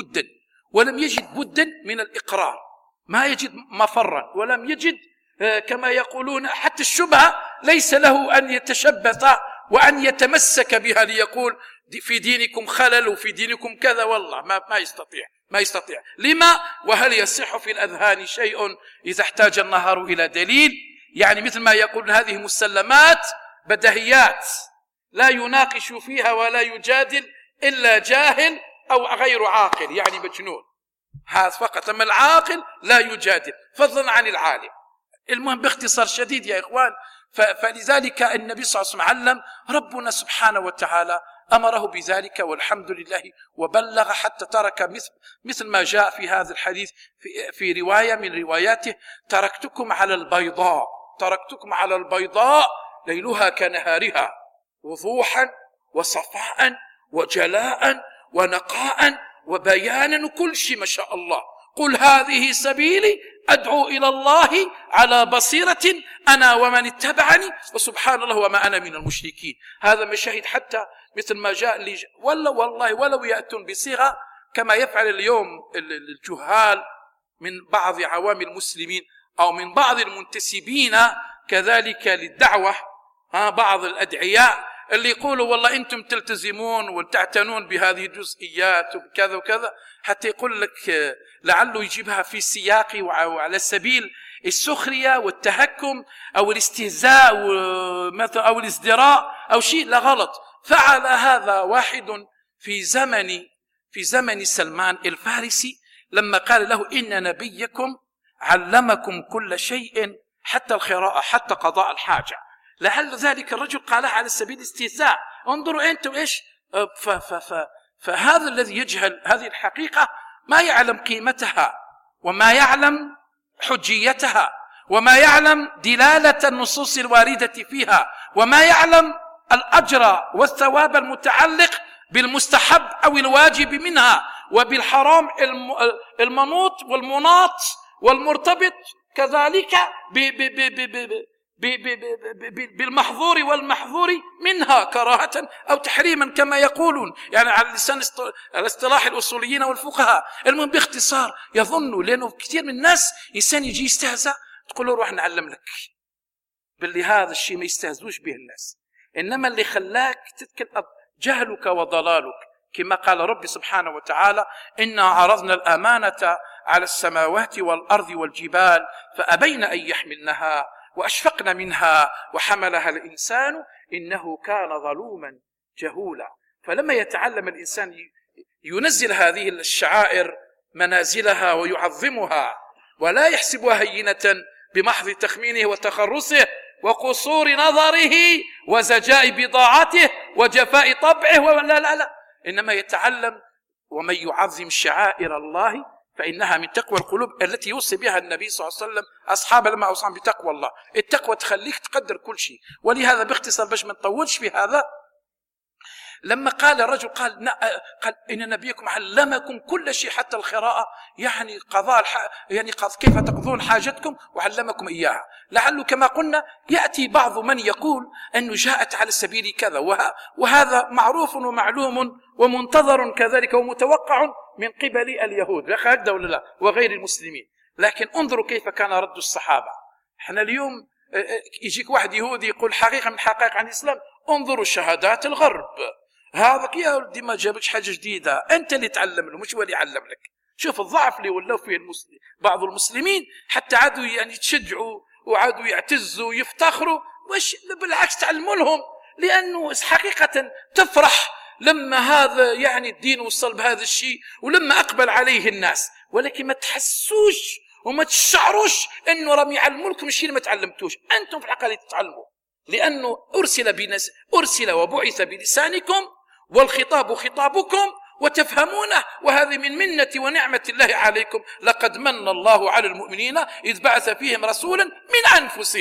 يجد بدا من الإقرار، ما يجد مفرا، ولم يجد كما يقولون حتى الشبهة ليس له أن يتشبث وأن يتمسك بها ليقول في دينكم خلل وفي دينكم كذا، والله ما يستطيع. لما؟ وهل يصح في الأذهان شيء إذا احتاج النهار إلى دليل؟ يعني مثل ما يقول هذه مسلمات بدهيات لا يناقش فيها ولا يجادل إلا جاهل أو غير عاقل، يعني مجنون، هذا فقط. أما العاقل لا يجادل، فضلا عن العالم. المهم باختصار شديد يا إخوان، فلذلك النبي صلى الله عليه وسلم علم، ربنا سبحانه وتعالى أمره بذلك والحمد لله، وبلغ حتى ترك مثل ما جاء في هذا الحديث في رواية من رواياته: تركتكم على البيضاء ليلها كنهارها وضوحا وصفاء وجلاء ونقاء وبيانا وكل شيء ما شاء الله. قل هذه سبيلي أدعو إلى الله على بصيرة أنا ومن اتبعني وسبحان الله وما أنا من المشركين. هذا مشاهد حتى مثل ما جاء والله ولو يأتون بصيغة كما يفعل اليوم الجهال من بعض عوام المسلمين أو من بعض المنتسبين كذلك للدعوة، بعض الأدعياء اللي يقولوا والله أنتم تلتزمون وتعتنون بهذه الجزئيات وكذا وكذا، حتى يقول لك لعله يجيبها في سياق وعلى سبيل السخرية والتهكم أو الاستهزاء أو الازدراء أو شيء. لا، غلط. فعل هذا واحد في زمن سلمان الفارسي لما قال له إن نبيكم علمكم كل شيء حتى القراءة حتى قضاء الحاجة. لعل ذلك الرجل قالها على سبيل الاستهزاء. انظروا أنتم إيش. فهذا الذي يجهل هذه الحقيقة ما يعلم قيمتها وما يعلم حجيتها وما يعلم دلالة النصوص الواردة فيها وما يعلم الأجر والثواب المتعلق بالمستحب أو الواجب منها وبالحرام المنوط والمناط والمرتبط كذلك بالمحظور والمحظور منها كراهة أو تحريما كما يقولون، يعني على لسان الاصطلاح الأصوليين والفقهاء. المهم باختصار يظنوا، لأنه كثير من الناس إنسان يجي يستهزأ تقول له روح نعلم لك، باللي هذا الشيء ما يستهزوش به الناس، إنما اللي خلاك تتكلم جهلك وضلالك، كما قال ربي سبحانه وتعالى إنا عرضنا الأمانة على السماوات والأرض والجبال فأبين أن يحملنها وأشفقن منها وحملها الإنسان إنه كان ظلوما جهولا. فلما يتعلم الإنسان ينزل هذه الشعائر منازلها ويعظمها ولا يحسبها هينة بمحض تخمينه وتخرصه وقصور نظره وزجاء بضاعته وجفاء طبعه لا، إنما يتعلم ومن يعظم شعائر الله فإنها من تقوى القلوب التي يوصي بها النبي صلى الله عليه وسلم أصحابه لما أوصاهم بتقوى الله. التقوى تخليك تقدر كل شيء. ولهذا باختصار باش ما نطولش في هذا، لما قال الرجل قال إن نبيكم علمكم كل شيء حتى القراءة، يعني كيف تقضون حاجتكم وعلمكم إياها. لعله كما قلنا يأتي بعض من يقول أنه جاءت على سبيل كذا، وهذا معروف ومعلوم ومنتظر كذلك ومتوقع من قبل اليهود هكذا ولا لا وغير المسلمين. لكن انظروا كيف كان رد الصحابة. احنا اليوم يجيك واحد يهودي يقول حقيقة من حقائق عن الإسلام، انظروا شهادات الغرب، هذا يا ولدي ما جابكش حاجة جديدة، أنت اللي تعلم له مش هو اللي يعلم لك. شوف الضعف اللي ولوا فيه بعض المسلمين، حتى عادوا يعني تشجعوا وعادوا يعتزوا ويفتخروا، بالعكس تعلموا لهم، لأنه حقيقة تفرح لما هذا يعني الدين وصل بهذا الشيء ولما أقبل عليه الناس. ولكن ما تحسوش وما تشعروش أنه رم يعلموا لكم الشيء اللي ما تعلمتوش، أنتم في الحقيقة اللي تتعلموا، لأنه أرسل وبعث بلسانكم والخطاب خطابكم وتفهمونه، وهذه من منة ونعمة الله عليكم. لقد من الله على المؤمنين إذ بعث فيهم رسولا من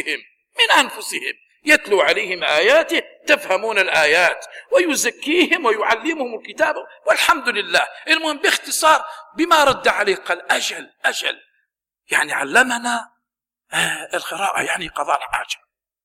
أنفسهم يتلو عليهم آياته تفهمون الآيات ويزكيهم ويعلمهم الكتاب والحمد لله. المهم باختصار بما رد عليه قال أجل يعني علمنا القراءة يعني قضاء الحاجة.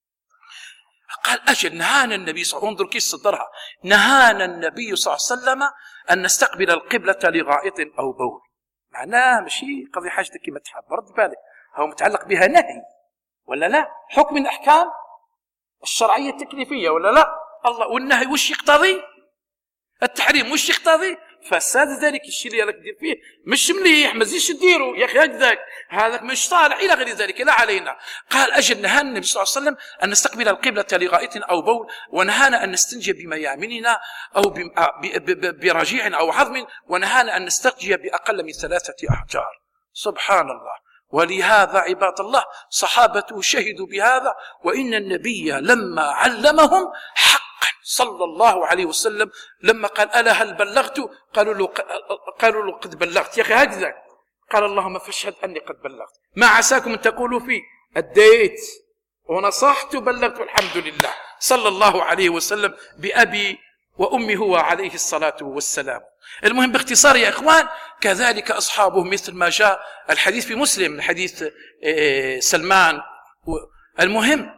قال أجل نهانا النبي صلى الله عليه وسلم، انظر كيف صدرها، نهانا النبي صلى الله عليه وسلم أن نستقبل القبلة لغائط أو بول. معناه ماشي قضي حاجتك كما تحب، رد بالك هو متعلق بها نهي ولا لا، حكم من أحكام الشرعية التكليفية ولا لا. الله والنهي وش يقتضي؟ التحريم وش يقتضي؟ فساد ذلك الشيء اللي راك دير فيه مش مليح، ما تزيدش ديروا يا اخي، هكذاك هذاك مش صالح الى غير ذلك، لا علينا. قال اجل نهانا النبي صلى الله عليه وسلم ان نستقبل القبلة لغائط او بول، ونهانا ان نستنجي بميامننا او برجيع او عظم، ونهانا ان نستنجي باقل من 3 أحجار. سبحان الله. ولهذا عباد الله صحابته شهدوا بهذا، وإن النبي لما علمهم حقا صلى الله عليه وسلم لما قال ألا هل بلغت؟ قالوا له قد بلغت يا أخي هكذا. قال اللهم فاشهد أني قد بلغت، ما عساكم أن تقولوا فيه أديت ونصحت بلغت والحمد لله. صلى الله عليه وسلم بأبي وأمي هو عليه الصلاة والسلام. المهم باختصار يا إخوان كذلك أصحابه مثل ما جاء الحديث في مسلم، حديث سلمان. المهم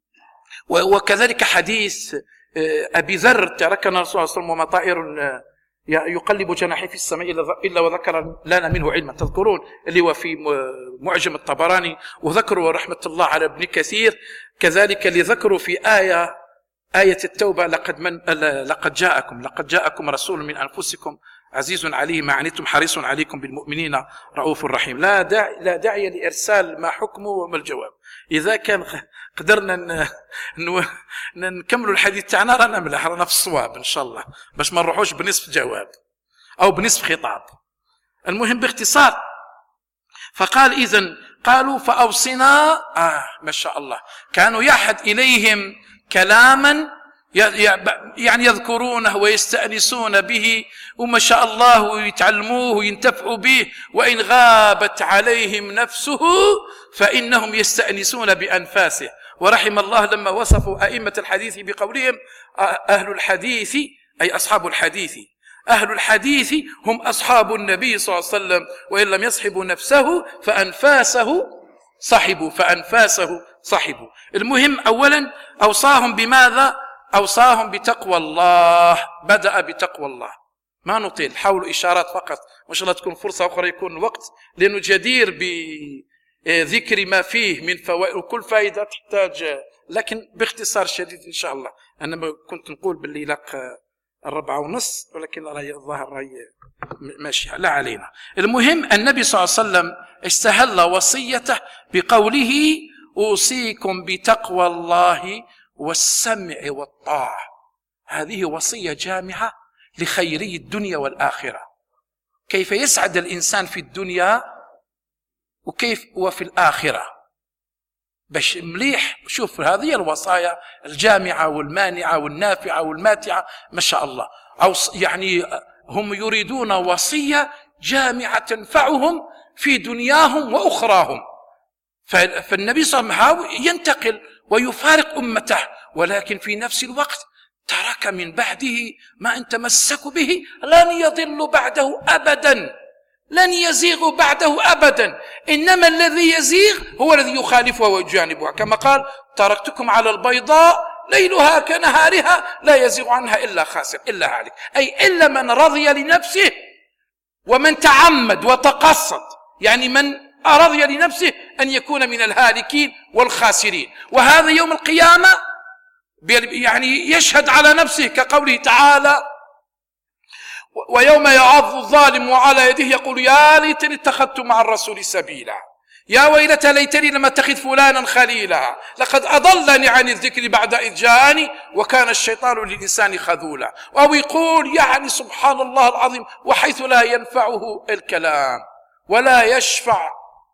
وكذلك حديث أبي ذر تركنا رسول الله صلى الله عليه وسلم وما طائر يقلب جناحيه في السماء إلا وذكر لنا منه علما، تذكرون اللي هو في معجم الطبراني، وذكروا رحمة الله على ابن كثير كذلك اللي ذكروا في آية التوبة لقد جاءكم رسول من أنفسكم عزيز عليه ما عنتم حريص عليكم بالمؤمنين رؤوف رحيم. لا داعي لإرسال ما حكمه وما الجواب. إذا كان قدرنا نكمل الحديث تاعنا رانا مليح، رانا في الصواب إن شاء الله، باش ما نروحوش بنصف جواب. أو بنصف خطاب. المهم باختصار، فقال إذن قالوا فأوصنا. ما شاء الله، كانوا يحد إليهم كلاما يعني يذكرونه ويستأنسون به، وما شاء الله ويتعلموه وينتفعوا به، وإن غابت عليهم نفسه فإنهم يستأنسون بأنفاسه. ورحم الله لما وصفوا أئمة الحديث بقولهم أهل الحديث أي أصحاب الحديث، أهل الحديث هم أصحاب النبي صلى الله عليه وسلم، وإن لم يصحبوا نفسه فأنفاسه صحبوا. المهم أولا أوصاهم بماذا؟ أوصاهم بتقوى الله. بدأ بتقوى الله. ما نطيل، حاولوا إشارات فقط، وإن شاء الله تكون فرصة أخرى يكون الوقت، لأنه جدير بذكر ما فيه من فوائد، وكل فائدة تحتاج، لكن باختصار شديد إن شاء الله. أنا كنت نقول باللي لق 4:30، ولكن الظاهر راي ماشي، لا علينا. المهم النبي صلى الله عليه وسلم استهل وصيته بقوله أوصيكم بتقوى الله والسمع والطاعة. هذه وصية جامعة لخيري الدنيا والآخرة، كيف يسعد الإنسان في الدنيا وكيف وفي الآخرة. باش مليح، شوف هذه الوصايا الجامعة والمانعة والنافعة والماتعة ما شاء الله. أو يعني هم يريدون وصية جامعة تنفعهم في دنياهم وأخراهم. فالنبي صلى الله عليه وسلم ينتقل ويفارق أمته، ولكن في نفس الوقت ترك من بعده ما إن تمسكوا به لن يضل بعده أبدا، لن يزيغ بعده أبدا. إنما الذي يزيغ هو الذي يخالفها ويجانبها، كما قال تركتكم على البيضاء ليلها كنهارها لا يزيغ عنها إلا خاسر إلا هالك، أي إلا من رضي لنفسه ومن تعمد وتقصد، يعني من رضي لنفسه أن يكون من الهالكين والخاسرين. وهذا يوم القيامة يعني يشهد على نفسه، كقوله تعالى ويوم يعض الظالم على يده يقول يا ليتني اتخذت مع الرسول سبيلا، يا ويلتى ليتني لم اتخذ فلانا خليلا، لقد أضلني عن الذكر بعد إذ جاءني وكان الشيطان للإنسان خذولا. أو يقول يعني سبحان الله العظيم، وحيث لا ينفعه الكلام ولا يشفع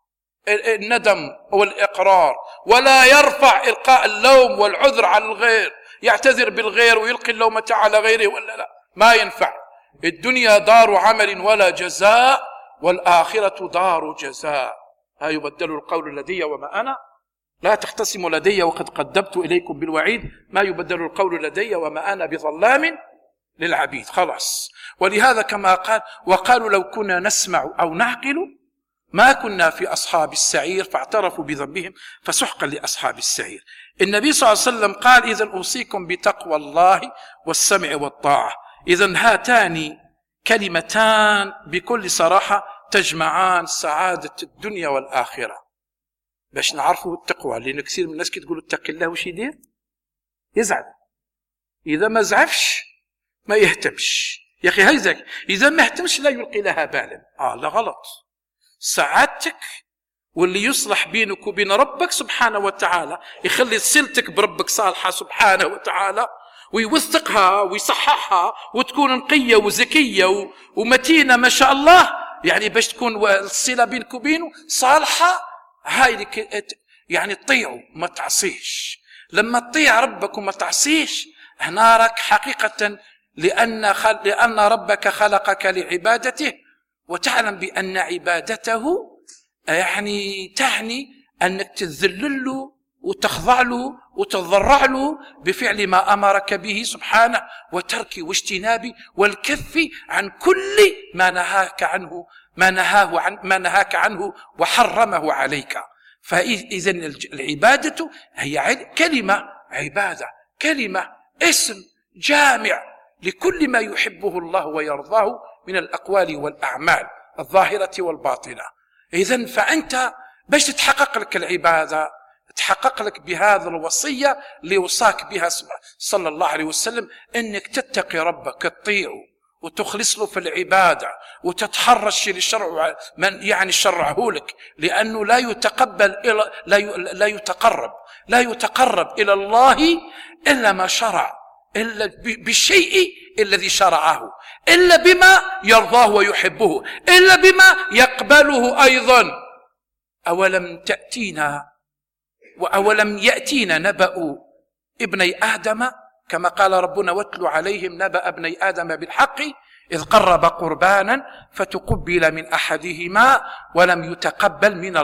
الندم والإقرار ولا يرفع إلقاء اللوم والعذر على الغير، يعتذر بالغير ويلقي اللومة على غيره، ولا لا، ما ينفع. الدنيا دار عمل ولا جزاء، والآخرة دار جزاء. لا يبدل القول لدي وما أنا، لا تختصموا لدي وقد قدمت إليكم بالوعيد، ما يبدل القول لدي وما أنا بظلام للعبيد. خلاص. ولهذا كما قال وقالوا لو كنا نسمع أو نعقل ما كنا في أصحاب السعير فاعترفوا بذنبهم فسحقا لأصحاب السعير. النبي صلى الله عليه وسلم قال إذن أوصيكم بتقوى الله والسمع والطاعة. إذن هاتان كلمتان بكل صراحة تجمعان سعادة الدنيا والآخرة. باش نعرفوا التقوى، لأن كثير من الناس كي تقولوا اتق الله وش يدير؟ يزعل. إذا ما زعفش ما يهتمش. يا أخي هيزك، إذا ما اهتمش لا يلقي لها بالا. لا غلط. سعادتك واللي يصلح بينك وبين ربك سبحانه وتعالى، يخلي صلتك بربك صالحة سبحانه وتعالى، ويوثقها ويصححها وتكون نقية وذكية ومتينة ما شاء الله، يعني باش تكون الصلة بينك وبينه صالحة. هاي يعني تطيعه ما تعصيش. لما تطيع ربك وما تعصيش هنا راك حقيقة، لأن ربك خلقك لعبادته، وتعلم بأن عبادته يعني تعني أنك تذلل له وتخضع له وتضرع له بفعل ما أمرك به سبحانه، وترك واجتناب والكف عن كل ما نهاك عنه وحرمه عليك. فإذن العبادة هي كلمة عبادة، كلمة اسم جامع لكل ما يحبه الله ويرضاه من الأقوال والأعمال الظاهرة والباطنة. إذن فأنت باش تتحقق لك العبادة، تحقق لك بهذا الوصية اللي وصاك بها صلى الله عليه وسلم، أنك تتقي ربك، تطيعه وتخلص له في العبادة وتتحرش للشرع من يعني شرعه لك، لأنه لا يتقرب إلى الله إلا ما شرع، إلا بالشيء الذي شرعه، إلا بما يرضاه ويحبه، إلا بما يقبله أيضا. أولم يأتينا نبأ ابني آدم، كما قال ربنا: واتل عليهم نبأ ابني آدم بالحق إذ قرب قربانا فتقبل من أحدهما ولم يتقبل من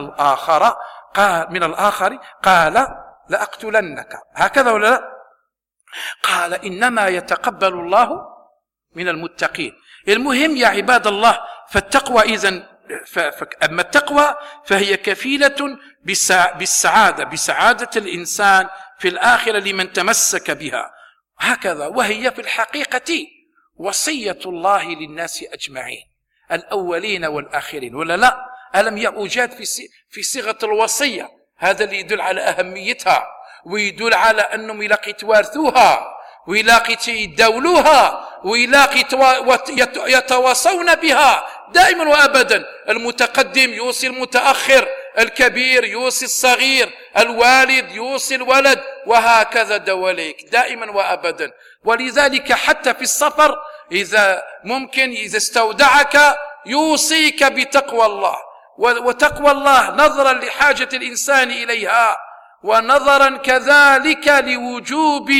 الآخر قال لأقتلنك. هكذا ولا لا؟ قال: إنما يتقبل الله من المتقين. المهم يا عباد الله، فالتقوى أما التقوى فهي كفيلة بسعادة الإنسان في الآخرة لمن تمسك بها. هكذا، وهي في الحقيقة وصية الله للناس أجمعين، الأولين والآخرين، ولا لا؟ ألم يوجد في صيغة الوصية؟ هذا اللي يدل على أهميتها، ويدل على أنهم يلاقي توارثوها، ويلاقي يداولوها، ويلاقي يتواصون بها دائما وأبدا. المتقدم يوصي المتأخر، الكبير يوصي الصغير، الوالد يوصي الولد، وهكذا دواليك دائما وأبدا. ولذلك حتى في السفر إذا استودعك يوصيك بتقوى الله، وتقوى الله نظرا لحاجة الإنسان إليها، ونظرا كذلك لوجوب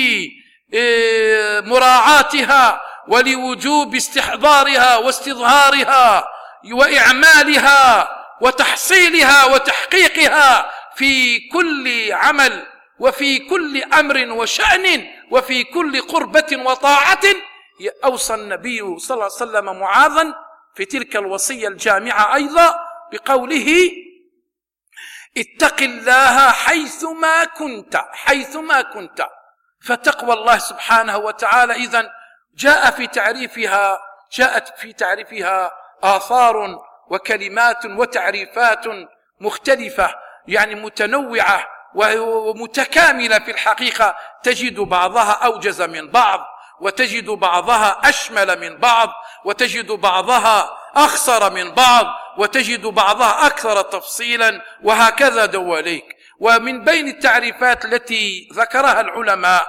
مراعاتها، ولوجوب استحضارها واستظهارها وإعمالها وتحصيلها وتحقيقها في كل عمل وفي كل أمر وشأن وفي كل قربة وطاعة. أوصى النبي صلى الله عليه وسلم معاذا في تلك الوصية الجامعة أيضا بقوله: اتق الله حيثما كنت. فتقوى الله سبحانه وتعالى إذن جاءت في تعريفها آثار وكلمات وتعريفات مختلفة، يعني متنوعة ومتكاملة في الحقيقة. تجد بعضها أوجز من بعض، وتجد بعضها أشمل من بعض، وتجد بعضها أخصر من بعض، وتجد بعضها أكثر تفصيلا، وهكذا دواليك. ومن بين التعريفات التي ذكرها العلماء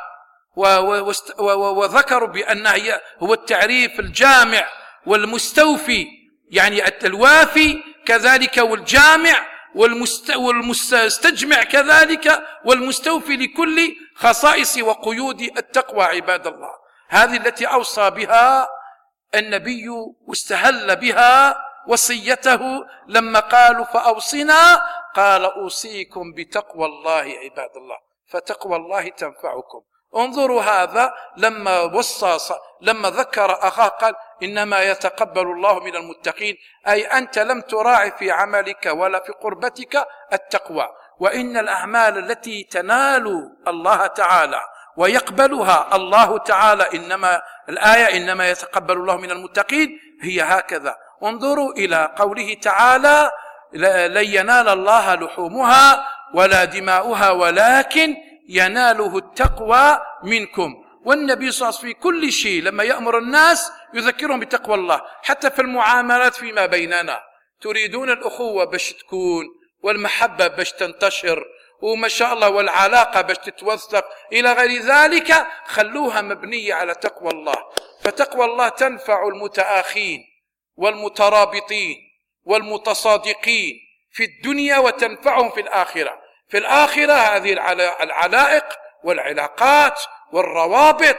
وذكروا بأنها هو التعريف الجامع والمستوفي، يعني الوافي كذلك، والجامع والمستجمع كذلك، والمستوفي لكل خصائص وقيود التقوى. عباد الله، هذه التي أوصى بها النبي واستهل بها وصيته لما قالوا: فأوصنا، قال: أوصيكم بتقوى الله عباد الله، فتقوى الله تنفعكم. انظروا هذا لما ذكر أخاه قال: إنما يتقبل الله من المتقين، أي أنت لم تراعي في عملك ولا في قربتك التقوى. وإن الأعمال التي تنال الله تعالى ويقبلها الله تعالى، إنما يتقبل الله من المتقين، هي هكذا. انظروا إلى قوله تعالى: لن ينال الله لحومها ولا دماؤها ولكن يناله التقوى منكم. والنبي صلى الله عليه وسلم في كل شيء لما يأمر الناس يذكرهم بتقوى الله، حتى في المعاملات فيما بيننا. تريدون الأخوة باش تكون، والمحبة باش تنتشر، وما شاء الله، والعلاقة باش تتوثق إلى غير ذلك، خلوها مبنية على تقوى الله. فتقوى الله تنفع المتآخين والمترابطين والمتصادقين في الدنيا، وتنفعهم في الآخرة. في الآخرة هذه العلائق والعلاقات والروابط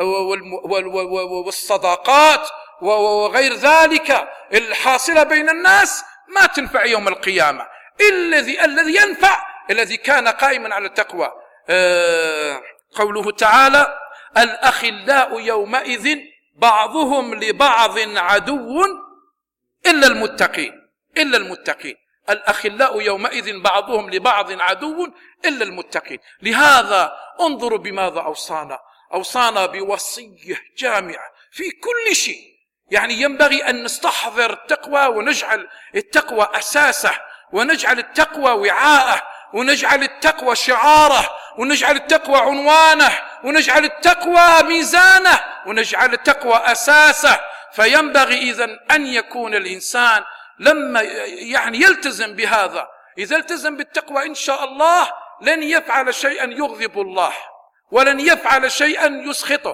والصداقات وغير ذلك الحاصلة بين الناس ما تنفع يوم القيامة. الذي ينفع الذي كان قائما على التقوى. قوله تعالى: الأخلاء يومئذ بعضهم لبعض عدو إلا المتقين. الأخلاء يومئذ بعضهم لبعض عدو إلا المتقين. لهذا انظروا بماذا أوصانا بوصية جامعة في كل شيء. يعني ينبغي أن نستحضر التقوى ونجعل التقوى أساسه، ونجعل التقوى وعاءه، ونجعل التقوى شعاره، ونجعل التقوى عنوانه، ونجعل التقوى ميزانه، ونجعل التقوى أساسه. فينبغي إذن أن يكون الإنسان لما يلتزم بهذا، إذا التزم بالتقوى إن شاء الله لن يفعل شيئا يغضب الله، ولن يفعل شيئا يسخطه،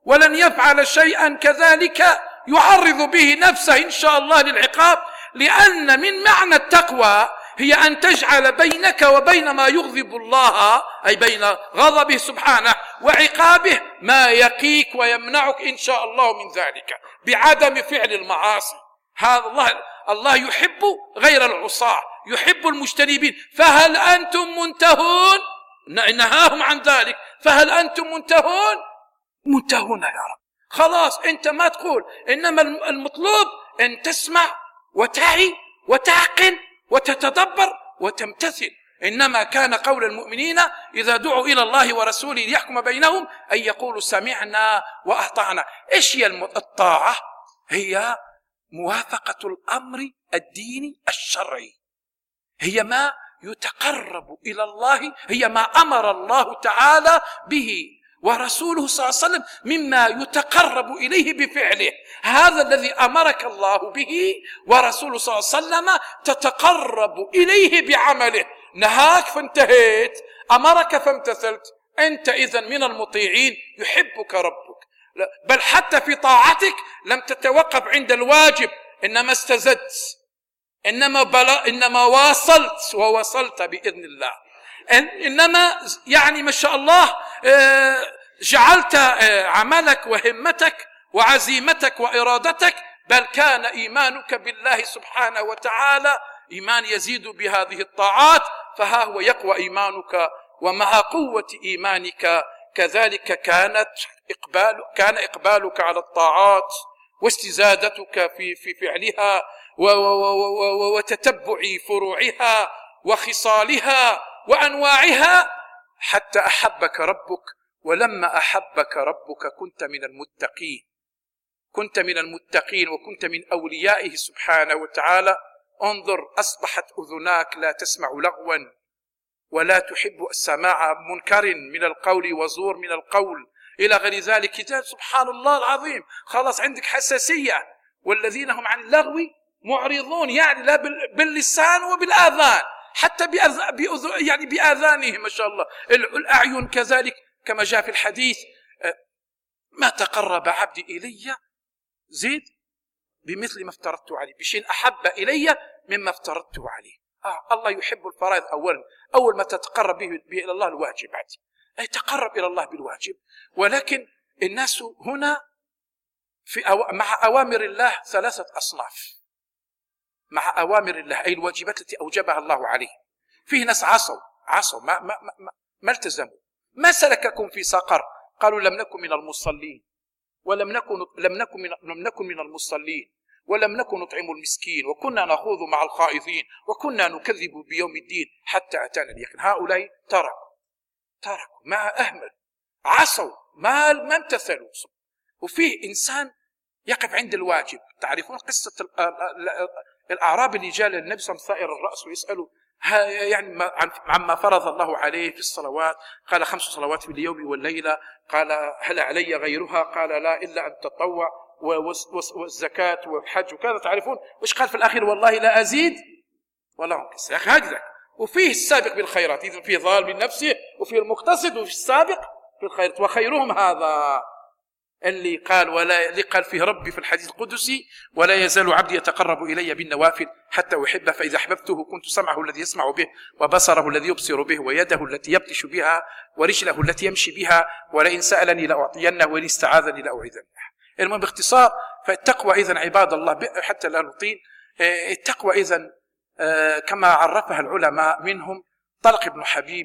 ولن يفعل شيئا كذلك يعرض به نفسه إن شاء الله للعقاب، لأن من معنى التقوى هي أن تجعل بينك وبين ما يغضب الله، أي بين غضبه سبحانه وعقابه، ما يقيك ويمنعك إن شاء الله من ذلك بعدم فعل المعاصي. هذا الله يحب غير العصاة، يحب المجتنبين. فهل أنتم منتهون؟ نهاهم عن ذلك، فهل أنتم منتهون؟ منتهون يا رب. خلاص أنت ما تقول، إنما المطلوب أن تسمع وتعي وتعقل وتتدبر وتمتثل. إنما كان قول المؤمنين إذا دعوا إلى الله ورسوله ليحكم بينهم أن يقولوا سمعنا وأطعنا. إيش هي الطاعة؟ هي موافقة الأمر الديني الشرعي، هي ما يتقرب إلى الله، هي ما أمر الله تعالى به ورسوله صلى الله عليه وسلم مما يتقرب إليه بفعله. هذا الذي أمرك الله به ورسوله صلى الله عليه وسلم تتقرب إليه بعمله. نهاك فانتهيت، أمرك فامتثلت، أنت إذن من المطيعين، يحبك ربك. بل حتى في طاعتك لم تتوقف عند الواجب، إنما استزدت، إنما واصلت ووصلت بإذن الله. إنما يعني ما شاء الله جعلت عملك وهمتك وعزيمتك وإرادتك، بل كان إيمانك بالله سبحانه وتعالى إيمان يزيد بهذه الطاعات، فها هو يقوى إيمانك. ومع قوة إيمانك كذلك كان إقبالك على الطاعات واستزادتك في فعلها وتتبع فروعها وخصالها وأنواعها، حتى أحبك ربك. ولما أحبك ربك كنت من المتقين وكنت من أوليائه سبحانه وتعالى. انظر، أصبحت أذناك لا تسمع لغوا ولا تحب السماع منكر من القول وزور من القول إلى غير ذلك. كتاب سبحان الله العظيم، خلاص عندك حساسية. والذين هم عن اللغو معرضون، يعني لا باللسان وبالآذان، حتى يعني بآذانهم ما شاء الله. الأعين كذلك كما جاء في الحديث: ما تقرب عبدي إلي زيد بمثل ما افترضت عليه، بشيء أحب إلي مما افترضته عليه. الله يحب الفرائض أول ما تتقرب به إلى الله الواجبات، أي تقرب إلى الله بالواجب. ولكن الناس هنا مع أوامر الله ثلاثة أصناف. مع أوامر الله أي الواجبات التي أوجبها الله عليه، فيه ناس عصوا ما التزموا. ما سلككم في سقر؟ قالوا لم نكن من المصلين ولم نكن من المصلين ولم نكن نطعم المسكين وكنا نخوض مع الخائضين وكنا نكذب بيوم الدين حتى أتانا اليقين. هؤلاء تركوا ما أهمل، عصوا ما امتثلوا. وفيه إنسان يقف عند الواجب. تعرفون قصة الأعرابي اللي جاء للنبي صلى الله عليه وسلم ثائر الرأس ويسأله يعني عما فرض الله عليه في الصلوات. قال 5 صلوات في اليوم والليلة. قال هل علي غيرها؟ قال لا إلا أن تطوع والزكاة والحج وكذا. تعرفون وش قال في الأخير؟ والله لا أزيد ولا أنقص. يا أخي هكذا. وفيه السابق بالخيرات، إذن فيه ظالم لنفسه وفيه المقتصد وفيه السابق بالخيرات. وخيرهم هذا اللي قال فيه ربي في الحديث القدسي: ولا يزال عبدي يتقرب إلي بالنوافل حتى أحبه فإذا أحببته كنت سمعه الذي يسمع به وبصره الذي يبصر به ويده التي يبطش بها ورجله التي يمشي بها ولئن سألني لأعطينه وإن استعاذني لأعيذنه. المهم باختصار، فالتقوى إذن عباد الله حتى لا نطيل. التقوى إذن كما عرفها العلماء منهم طلق بن حبيب.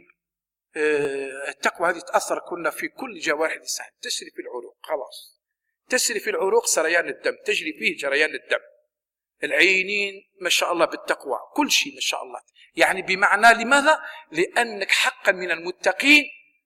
التقوى هذه تأثر كنا في كل جوارح الإنسان، تسري في العروق، خلاص تسري في العروق سريان الدم، تجري فيه جريان الدم. العينين ما شاء الله بالتقوى، كل شيء ما شاء الله. يعني بمعنى لماذا؟ لأنك حقا من المتقين.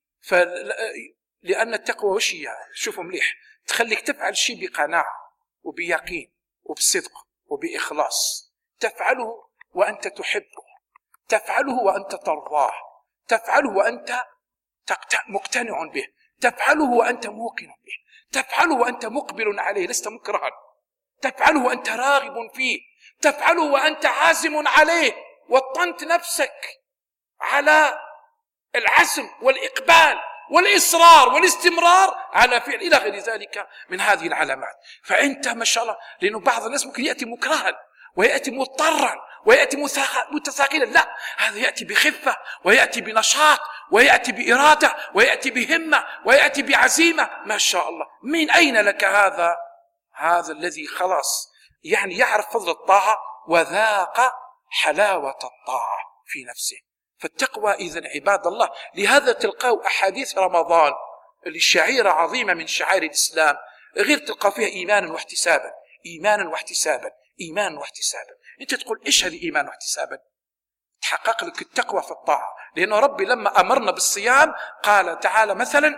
لأن التقوى وش هي؟ شوفوا مليح، تخليك تفعل شيء بقناعة وبيقين وبصدق وبإخلاص، تفعله وأنت تحبه، تفعله وأنت ترضاه، تفعله وأنت مقتنع به، تفعله وأنت موقن به، تفعله وأنت مقبل عليه لست مكرها، تفعله وأنت راغب فيه، تفعله وأنت عازم عليه وطنت نفسك على العزم والإقبال والإصرار والاستمرار على فعل إلى غير ذلك من هذه العلامات. فأنت ما شاء الله، لأنه بعض الناس ممكن يأتي مكرها ويأتي مضطرا ويأتي متثاقلا، لا، هذا يأتي بخفة ويأتي بنشاط ويأتي بإرادة ويأتي بهمة ويأتي بعزيمة، ما شاء الله. من أين لك هذا؟ هذا الذي خلاص يعني يعرف فضل الطاعة وذاق حلاوة الطاعة في نفسه. فالتقوى إذن عباد الله، لهذا تلقوا أحاديث رمضان اللي شعيرة عظيمة من شعائر الإسلام، غير تلقى فيها إيمانا واحتسابا، إيمانا واحتسابا، إيمانا واحتسابا. أنت تقول إيش هذه إيمان واحتسابا؟ تحقق لك التقوى في الطاعة، لأنه ربي لما أمرنا بالصيام قال تعالى مثلا: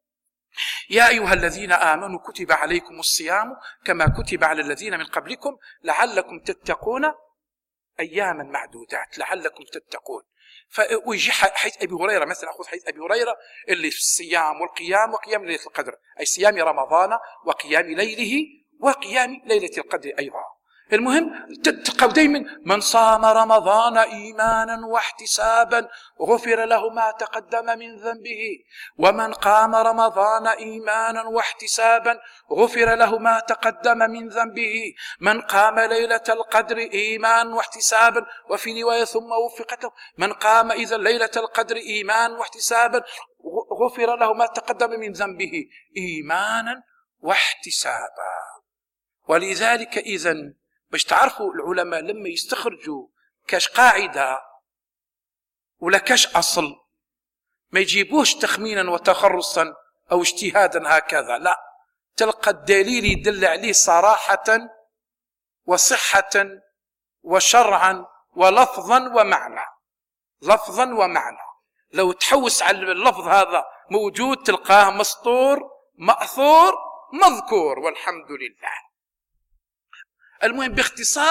يا أيها الذين آمنوا كتب عليكم الصيام كما كتب على الذين من قبلكم لعلكم تتقون أياما معدودات، لعلكم تتقون. ويجي حديث أبي هريرة مثلا، أخذ حديث أبي هريرة اللي في الصيام والقيام وقيام ليلة القدر، أي صيام رمضان وقيام ليله وقيام ليلة القدر أيضا. المهم تتقوا دائما: من صام رمضان إيمانا واحتسابا غفر له ما تقدم من ذنبه، ومن قام رمضان إيمانا واحتسابا غفر له ما تقدم من ذنبه، من قام ليلة القدر إيمانا واحتسابا، وفي رواية ثم وفقت له، من قام إذا ليلة القدر إيمانا واحتسابا غفر له ما تقدم من ذنبه إيمانا واحتسابا. ولذلك إذن باش تعرفوا العلماء لما يستخرجوا كاش قاعدة ولا كاش أصل ما يجيبوش تخمينا وتخرصا أو اجتهادا هكذا، لا، تلقى الدليل يدل عليه صراحة وصحة وشرعا ولفظا ومعنى، لفظا ومعنى. لو تحوس على اللفظ هذا موجود تلقاه مسطور مأثور مذكور، والحمد لله. المهم باختصار،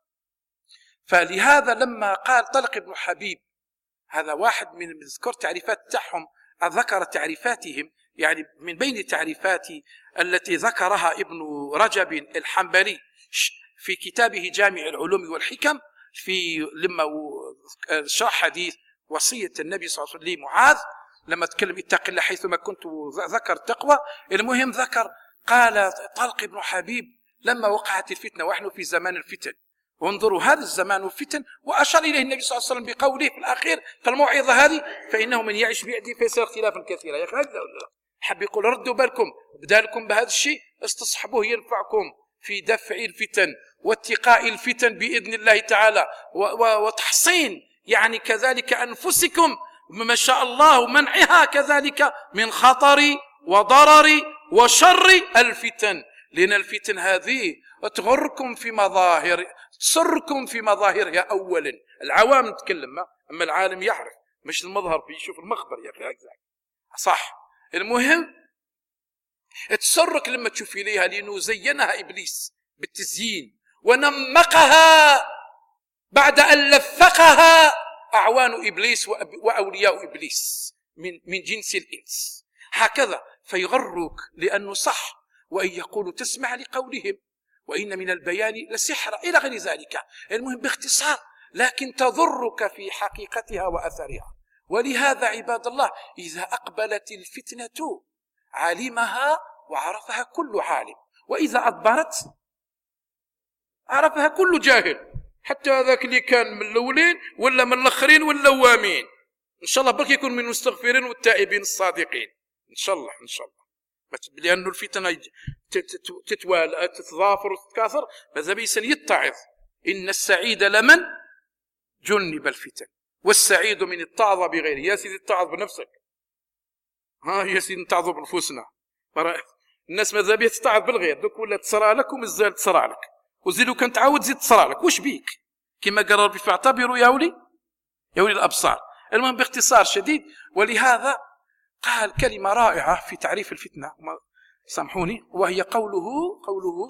فلهذا لما قال طلق بن حبيب، هذا واحد من ذكر تعريفات تاعهم، ذكر تعريفاتهم، يعني من بين التعريفات التي ذكرها ابن رجب الحنبلي في كتابه جامع العلوم والحكم، في لما شرح حديث وصية النبي صلى الله عليه وسلم لمعاذ لما تكلم اتق الله حيثما كنت، ذكر التقوى. المهم ذكر قال طلق بن حبيب: لما وقعت الفتنة ونحن في زمان الفتن، وانظروا هذا الزمان والفتن، وأشار إليه النبي صلى الله عليه وسلم بقوله في الأخير فالموعظة هذه: فإنه من يعيش بعدي فيصير اختلافا كثيرا. يا أخي هذا حب يقول ردوا بالكم، بدالكم بهذا الشيء، استصحبوه ينفعكم في دفع الفتن واتقاء الفتن بإذن الله تعالى، وتحصين يعني كذلك أنفسكم ما شاء الله، ومنعها كذلك من خطر وضرر وشر الفتن، لأن الفتن هذه تغركم في مظاهر، تسركم في مظاهرها أولا. العوام نتكلم، أما العالم يعرف، مش المظهر بيشوف المخبر يا أخي، صح. المهم تسرك لما تشوف إليها، لأنه زينها إبليس بالتزيين ونمقها بعد أن لفقها أعوان إبليس وأولياء إبليس من جنس الإنس، هكذا فيغرك لأنه صح، وإن يقولوا تسمع لقولهم وإن من البيان لسحر إلى غير ذلك. المهم باختصار، لكن تضرك في حقيقتها وأثرها. ولهذا عباد الله إذا أقبلت الفتنة علمها وعرفها كل عالم، وإذا أدبرت عرفها كل جاهل، حتى هذاك اللي كان من الأولين ولا من الآخرين واللوامين. إن شاء الله برك يكون من المستغفرين والتائبين الصادقين، إن شاء الله إن شاء الله. لأن الفتنة تتوالى تتضافر وتتكاثر، ماذا بيس يتعظ. إن السعيد لمن جنب الفتن، والسعيد من اتعظ بغيره. يا سيدي اتعظ بنفسك، يا سيدي اتعظ بنفوسنا. الناس ماذا بيها تتعظ بالغير، دوك ولا تصرع لك ومازال تصرع لك، وزيدو كان تعود زيد تصرع لك، وش بيك؟ كما قال ربي فاعتبروا يا أولي الأبصار. المهم باختصار شديد، ولهذا قال كلمة رائعة في تعريف الفتنة، سامحوني، وهي قوله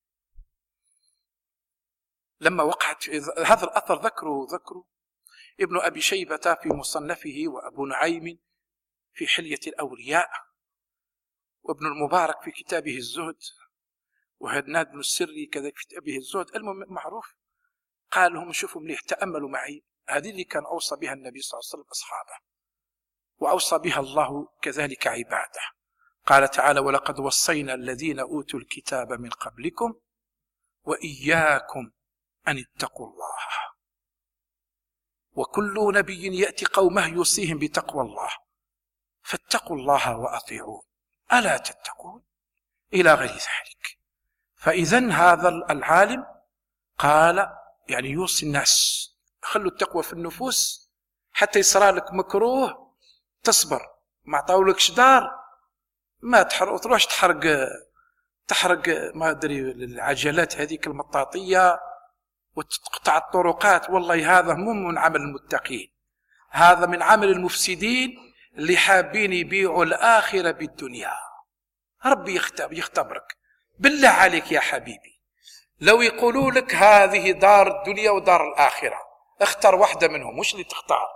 لما وقعت هذا الأثر ذكره ابن أبي شيبة في مصنفه، وأبو نعيم في حلية الأولياء، وابن المبارك في كتابه الزهد، وهدناد بن السري كذلك في كتابه الزهد. المهم معروف. قال لهم شوفوا مليح، تأملوا معي، هذه اللي كان أوصى بها النبي صلى الله عليه وسلم أصحابه، وأوصى بها الله كذلك عباده. قال تعالى ولقد وصينا الذين أوتوا الكتاب من قبلكم وإياكم أن اتقوا الله. وكل نبي يأتي قومه يوصيهم بتقوى الله، فاتقوا الله وأطيعون ألا تتقون إلى غير ذلك. فإذا هذا العالم قال يعني يوصي الناس خلوا التقوى في النفوس، حتى يصرى لك مكروه تصبر، ما عطاولكش دار ما تروحش تحرق ما أدري العجلات هذيك المطاطية وتقطع الطرقات. والله هذا مو من عمل المتقين، هذا من عمل المفسدين اللي حابين يبيعوا الآخرة بالدنيا. ربي يختبرك بالله عليك يا حبيبي، لو يقولوا لك هذه دار الدنيا ودار الآخرة، اختر واحدة منهم، وش اللي تختار؟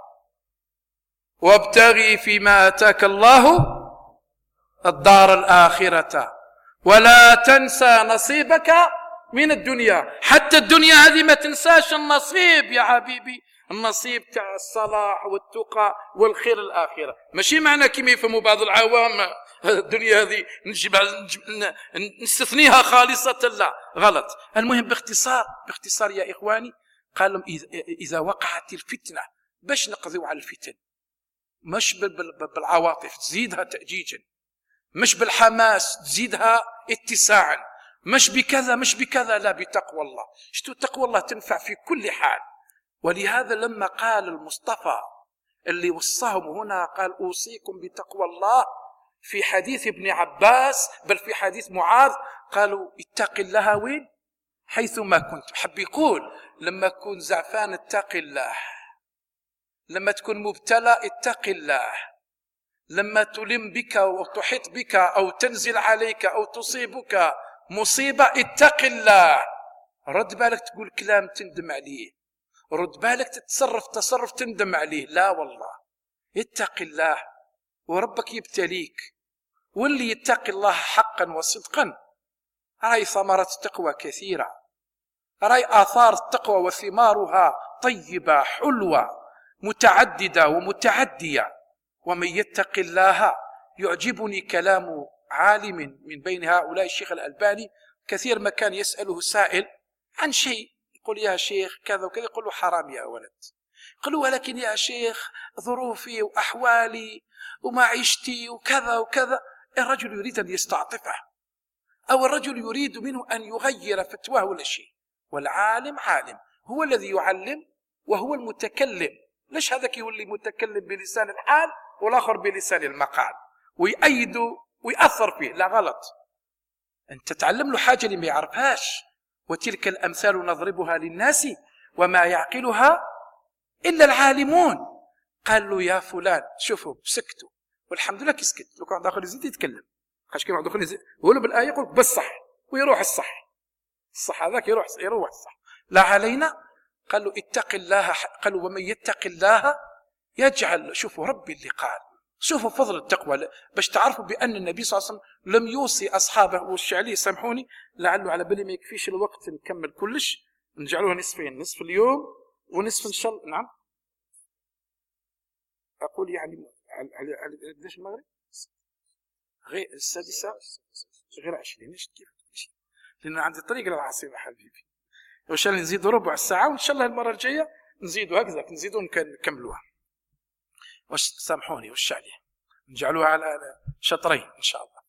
وابتغي فيما آتاك الله الدار الآخرة ولا تنسى نصيبك من الدنيا. حتى الدنيا هذه ما تنساش النصيب يا حبيبي، النصيب تاع الصلاح والتقى والخير الآخرة. ماشي معنى كما يفهموا بعض العوام الدنيا هذه نستثنيها خالصة، لا غلط. المهم باختصار يا إخواني، قال لهم إذا وقعت الفتنة باش نقضيوا على الفتن، مش بالعواطف تزيدها تأجيجا، مش بالحماس تزيدها اتساعا، مش بكذا لا، بتقوى الله. شتو تقوى الله تنفع في كل حال. ولهذا لما قال المصطفى اللي وصاهم هنا قال أوصيكم بتقوى الله، في حديث ابن عباس بل في حديث معاذ قالوا اتق الله وين حيثما كنت. حب يقول لما تكون زعفان اتق الله، لما تكون مبتلى اتق الله، لما تلم بك وتحيط بك أو تنزل عليك أو تصيبك مصيبة اتق الله. رد بالك تقول كلام تندم عليه، رد بالك تتصرف تصرف تندم عليه، لا والله اتق الله وربك يبتليك. واللي يتقي الله حقا وصدقا راي ثمرة التقوى كثيرة، راي آثار التقوى وثمارها طيبة حلوة متعددة ومتعدية. ومن يتق الله، يعجبني كلام عالم من بين هؤلاء الشيخ الألباني، كثير ما كان يسأله سائل عن شيء يقول يا شيخ كذا وكذا، يقول له حرام يا ولد، قال له ولكن يا شيخ ظروفي وأحوالي ومعيشتي وكذا وكذا. الرجل يريد أن يستعطفه، أو الرجل يريد منه أن يغير فتواه ولا شيء. والعالم عالم، هو الذي يعلم وهو المتكلم. ليش هذاك يولي متكلم بلسان الحال والآخر بلسان المقال ويأيد ويأثر فيه؟ لا غلط، أنت تعلم له حاجة اللي ما يعرفهاش. وتلك الأمثال نضربها للناس وما يعقلها إلا العالمون. قال له يا فلان شوفوا سكتوا، والحمد لله كيسكت. لو كان واحد آخر يزيد يتكلم، خاش كيما واحد آخر يزيد يقول بالآية يقول بالصح ويروح الصح هذاك يروح الصح. لا علينا. قال له اتق الله، قال له ومن يتق الله يجعل. شوفوا ربي اللي قال، شوفوا فضل التقوى باش تعرفوا بأن النبي صلى الله عليه وسلم لم يوصي أصحابه. والشعلي سامحوني لعله على بالي ما يكفيش الوقت نكمل كلش، نجعلوها نصفين، نصف اليوم ونصف إن شاء الله. نعم أقول يعني على قداش المغرب؟ غير السادسة غير 20. كيف؟ لأن عندي طريق للعاصمة حبيبي. وإن شاء الله نزيدوا ربع ساعة، وإن شاء الله المرة الجاية نزيدوا هكذا، نزيدوا نكملوها. سامحوني والشعلي نجعلوها على شطرين إن شاء الله.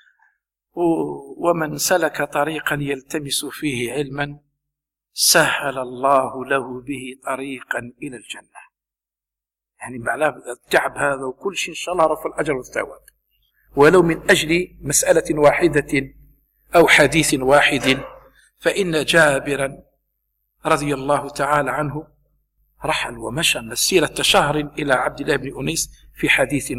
ومن سلك طريقا يلتمس فيه علما سهل الله له به طريقا إلى الجنة. يعني معناه التعب هذا وكل شيء إن شاء الله رفع الأجر والثواب، ولو من أجل مسألة واحدة أو حديث واحد. فإن جابرا رضي الله تعالى عنه رحل ومشى مسيرة شهر إلى عبد الله بن أنيس في حديث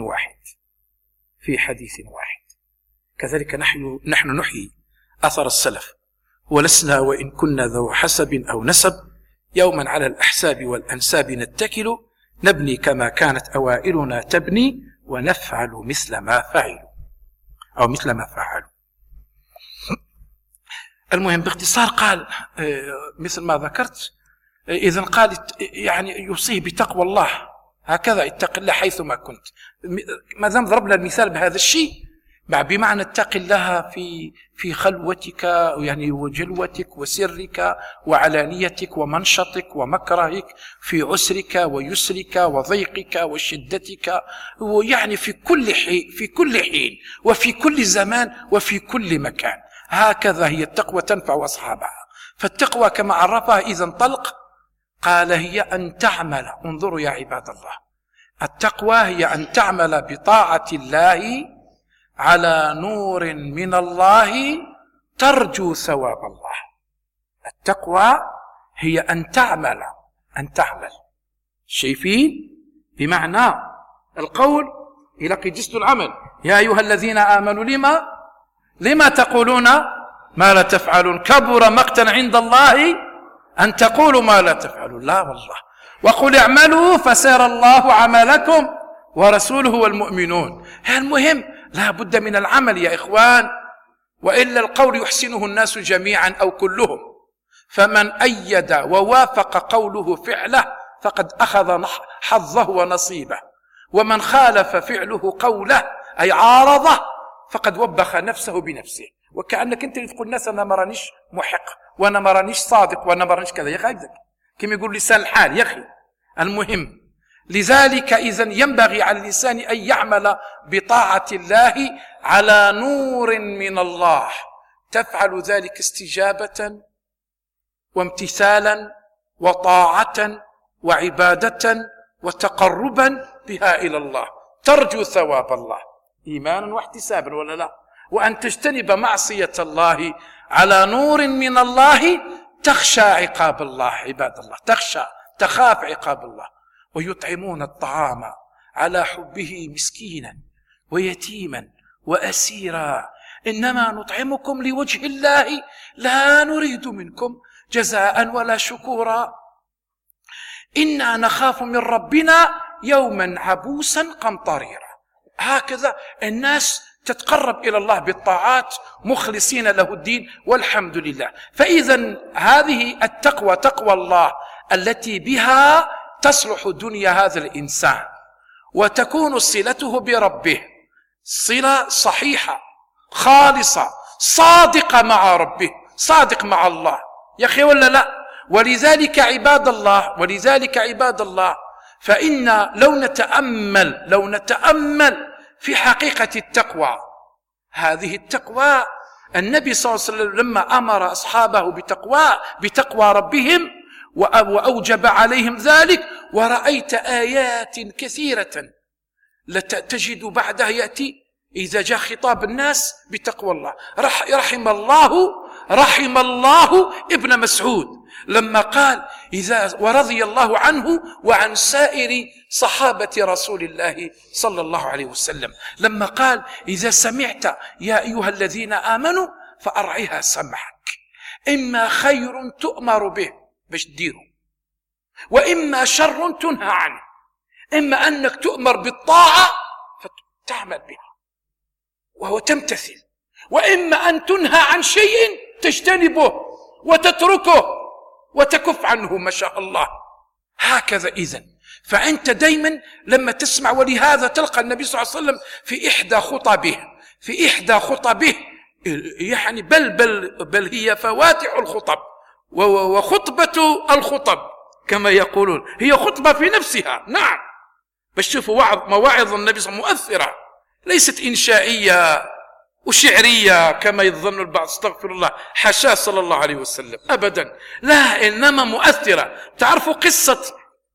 واحد. كذلك نحن نحيي أثر السلف، ولسنا وإن كنا ذو حسب أو نسب، يوما على الأحساب والأنساب نتكل، نبني كما كانت أوائلنا تبني، ونفعل مثل ما فعلوا. المهم باختصار قال مثل ما ذكرت، إذن قال يعني يوصيه بتقوى الله، هكذا اتق الله حيثما كنت. ما دام ضربنا المثال بهذا الشيء بمعنى اتق الله في خلوتك يعني وجلوتك وسرك وعلانيتك ومنشطك ومكرهك، في عسرك ويسرك وضيقك وشدتك، ويعني في كل حين وفي كل زمان وفي كل مكان. هكذا هي التقوى تنفع أصحابها. فالتقوى كما عرفها إذا انطلق قال هي أن تعمل، انظروا يا عباد الله، التقوى هي أن تعمل بطاعة الله على نور من الله ترجو ثواب الله. التقوى هي أن تعمل، شايفين بمعنى القول إلى قدست العمل. يا أيها الذين آمنوا لما تقولون ما لا تفعلون، كبر مقتا عند الله أن تقولوا ما لا تفعلون. لا والله، وقل اعملوا فسيرى الله عملكم ورسوله والمؤمنون. المهم لا بد من العمل يا إخوان، وإلا القول يحسنه الناس جميعا أو كلهم، فمن أيد ووافق قوله فعله فقد أخذ حظه ونصيبه، ومن خالف فعله قوله أي عارضه فقد وبخ نفسه بنفسه. وكأنك أنت اللي تقول الناس أنا ما رانيش محق وأنا ما رانيش صادق وأنا ما رانيش كذا، يا أخي كما يقول لسان الحال يا أخي. المهم لذلك إذن ينبغي على الإنسان أن يعمل بطاعة الله على نور من الله، تفعل ذلك استجابة وامتثالا وطاعة وعبادة وتقربا بها إلى الله، ترجو ثواب الله إيمانا واحتسابا ولا لا، وأن تجتنب معصية الله على نور من الله، تخشى عقاب الله عباد الله، تخاف عقاب الله. ويطعمون الطعام على حبه مسكينا ويتيما وأسيرا، إنما نطعمكم لوجه الله لا نريد منكم جزاء ولا شكورا، إنا نخاف من ربنا يوما عبوسا قمطريرا. هكذا الناس تتقرب إلى الله بالطاعات مخلصين له الدين والحمد لله. فإذا هذه التقوى تقوى الله التي بها تصلح دنيا هذا الإنسان وتكون صلته بربه صلة صحيحة خالصة صادقة مع ربه، صادق مع الله يا أخي ولا لا؟ ولذلك عباد الله فإن لو نتأمل في حقيقة التقوى، هذه التقوى النبي صلى الله عليه وسلم لما أمر أصحابه بتقوى ربهم وأوجب عليهم ذلك، ورأيت آيات كثيرة تجد بعدها يأتي إذا جاء خطاب الناس بتقوى الله. رحم الله ابن مسعود لما قال ورضي الله عنه وعن سائر صحابة رسول الله صلى الله عليه وسلم، لما قال إذا سمعت يا أيها الذين آمنوا فأرعها سمعك، إما خير تؤمر به باش تديره، وإما شر تنهى عنه، إما أنك تؤمر بالطاعة فتعمل بها وهو تمتثل، وإما أن تنهى عن شيء تجتنبه وتتركه وتكف عنه ما شاء الله. هكذا إذن فأنت دايما لما تسمع، ولهذا تلقى النبي صلى الله عليه وسلم في إحدى خطبه يعني بل هي فواتح الخطب وخطبة الخطب كما يقولون، هي خطبة في نفسها. نعم، بس شوفوا مواعظ النبي صلى الله عليه وسلم مؤثرة، ليست إنشائية وشعرية كما يظن البعض، استغفر الله، حاشاه صلى الله عليه وسلم أبدا، لا، إنما مؤثرة. تعرفوا قصة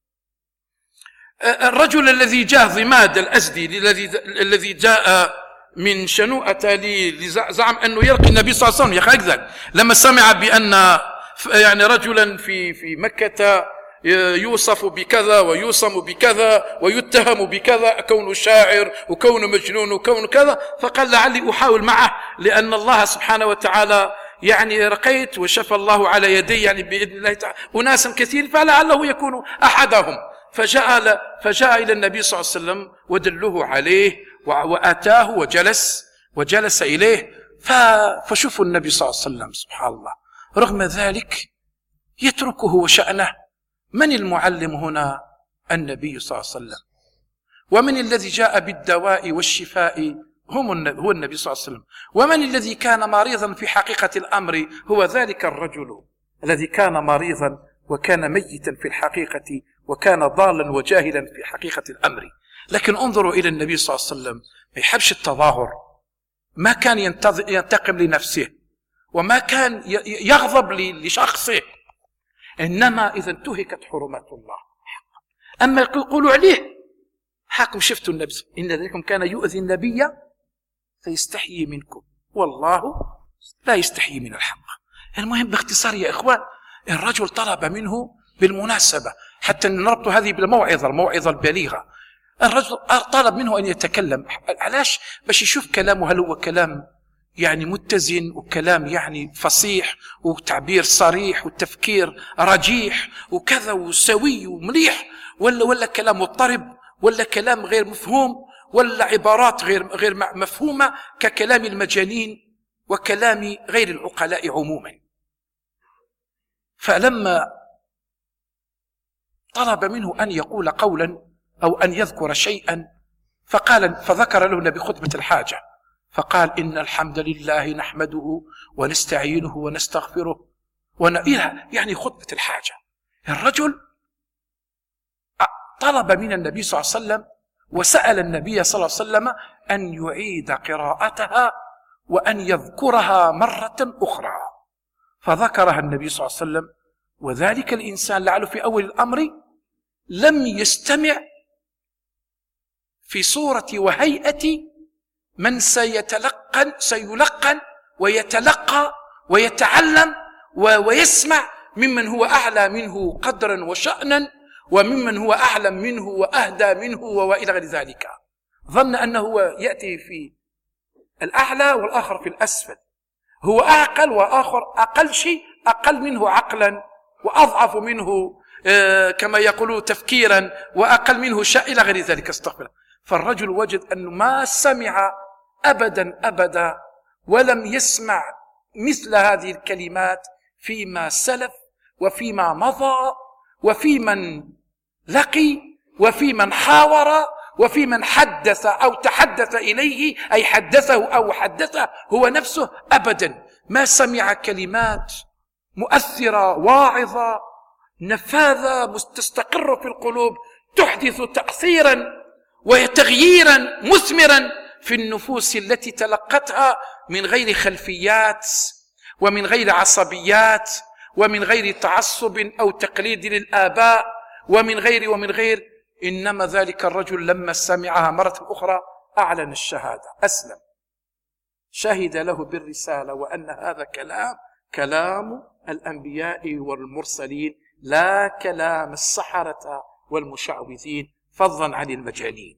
الرجل الذي جاء ضماد الأزدي الذي جاء من شنوءة لزعم أنه يلقي النبي صلى الله عليه وسلم يا أخي، لما سمع بأن يعني رجلا في مكة يوصف بكذا ويوصم بكذا ويتهم بكذا، كونه شاعر وكونه مجنون وكونه كذا، فقال لعلي أحاول معه، لأن الله سبحانه وتعالى يعني رقيت وشفى الله على يدي يعني بإذن الله تعالى أناسا كثير، فلعله يكون أحدهم. فجاء إلى النبي صلى الله عليه وسلم ودلوه عليه وآتاه وجلس إليه. فشوفوا النبي صلى الله عليه وسلم سبحان الله رغم ذلك يتركه وشأنه. من المعلم هنا؟ النبي صلى الله عليه وسلم. ومن الذي جاء بالدواء والشفاء هو النبي صلى الله عليه وسلم. ومن الذي كان مريضا في حقيقة الأمر؟ هو ذلك الرجل الذي كان مريضا وكان ميتا في الحقيقة، وكان ضالا وجاهلا في حقيقة الأمر. لكن انظروا إلى النبي صلى الله عليه وسلم، ما يحبش التظاهر، ما كان ينتقم لنفسه، وما كان يغضب لشخصه، إنما إذا انتهكت حرمات الله. أما يقولوا عليه حاكم شفتوا النبي إن ذلكم كان يؤذي النبي فيستحيي منكم، والله لا يستحيي من الحق. المهم باختصار يا إخوان، الرجل طلب منه بالمناسبة حتى نربط هذه الموعظة البليغة. الرجل طلب منه أن يتكلم. علاش؟ باش يشوف كلامه هل هو كلام يعني متزن، وكلام يعني فصيح، وتعبير صريح، وتفكير رجيح وكذا وسوي ومليح، ولا كلام مضطرب، ولا كلام غير مفهوم، ولا عبارات غير مفهومة ككلام المجانين وكلام غير العقلاء عموما. فلما طلب منه أن يقول قولا أو أن يذكر شيئا، فذكر له النبي خطبة الحاجة، فقال إن الحمد لله نحمده ونستعينه ونستغفره يعني خطبة الحاجة. الرجل طلب من النبي صلى الله عليه وسلم وسأل النبي صلى الله عليه وسلم أن يعيد قراءتها وأن يذكرها مرة أخرى، فذكرها النبي صلى الله عليه وسلم. وذلك الإنسان لعله في أول الأمر لم يستمع في صورة وهيئة من سيلقن ويتلقى ويتعلم ويسمع ممن هو أعلى منه قدرا وشأنا، وممن هو أعلم منه وأهدى منه وإلى غير ذلك. ظن أنه يأتي في الأعلى والآخر في الأسفل، هو أعقل وآخر أقل شيء، أقل منه عقلا وأضعف منه كما يقولوا تفكيرا، وأقل منه شيء إلى غير ذلك. استغفر. فالرجل وجد أنه ما سمع أبدا ولم يسمع مثل هذه الكلمات فيما سلف وفيما مضى، وفي من لقي، وفي من حاور، وفي من حدث أو تحدث إليه، أي حدثه أو حدثه هو نفسه. أبدا ما سمع كلمات مؤثرة واعظة نفاذة مستقرة في القلوب، تحدث تأثيرا وتغييرا مثمرا في النفوس التي تلقتها من غير خلفيات ومن غير عصبيات ومن غير تعصب أو تقليد للآباء ومن غير. إنما ذلك الرجل لما سمعها مرة أخرى أعلن الشهادة، أسلم، شهد له بالرسالة، وأن هذا كلام الأنبياء والمرسلين، لا كلام السحرة والمشعوذين، فضلا عن المجانين.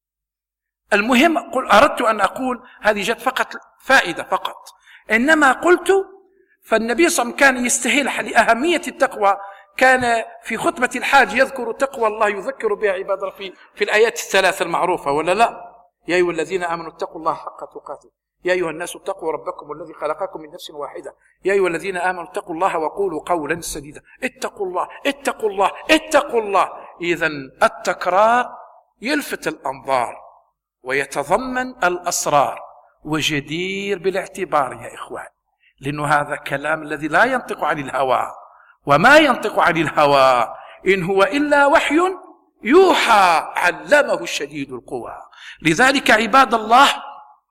المهم أردت أن أقول هذه جت فقط فائدة فقط، إنما قلت فالنبي صلى الله عليه وسلم كان يستهل لأهمية التقوى، كان في خطبة الحاج يذكر تقوى الله، يذكر بها عباد في الآيات الثلاث المعروفة، ولا لا؟ يا أيها الذين آمنوا اتقوا الله حق تقاته، يا أيها الناس اتقوا ربكم الذي خلقكم من نفس واحدة، يا أيها الذين آمنوا اتقوا الله وقولوا قولا سديدا. اتقوا الله اتقوا الله اتقوا الله. إذن التكرار يلفت الأنظار ويتضمن الأسرار، وجدير بالاعتبار يا إخوان، لأنه هذا كلام الذي لا ينطق عن الهوى، وما ينطق عن الهوى إن هو إلا وحي يوحى علمه الشديد القوى. لذلك عباد الله،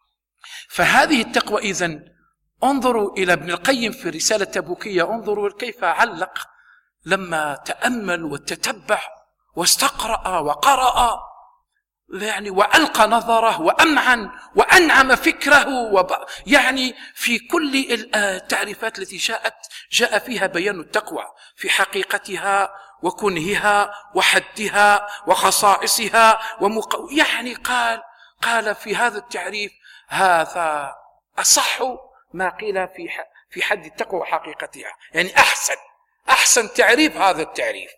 فهذه التقوى إذن انظروا إلى ابن القيم في الرسالة التبوكية، انظروا كيف علق لما تأمل وتتبع واستقرأ وقرأ، يعني وألقى نظره وأمعن وأنعم فكره، يعني في كل التعريفات التي جاء فيها بيان التقوى في حقيقتها وكنهها وحدها وخصائصها يعني قال في هذا التعريف هذا أصح ما قيل في حد التقوى وحقيقتها، يعني أحسن تعريف هذا التعريف.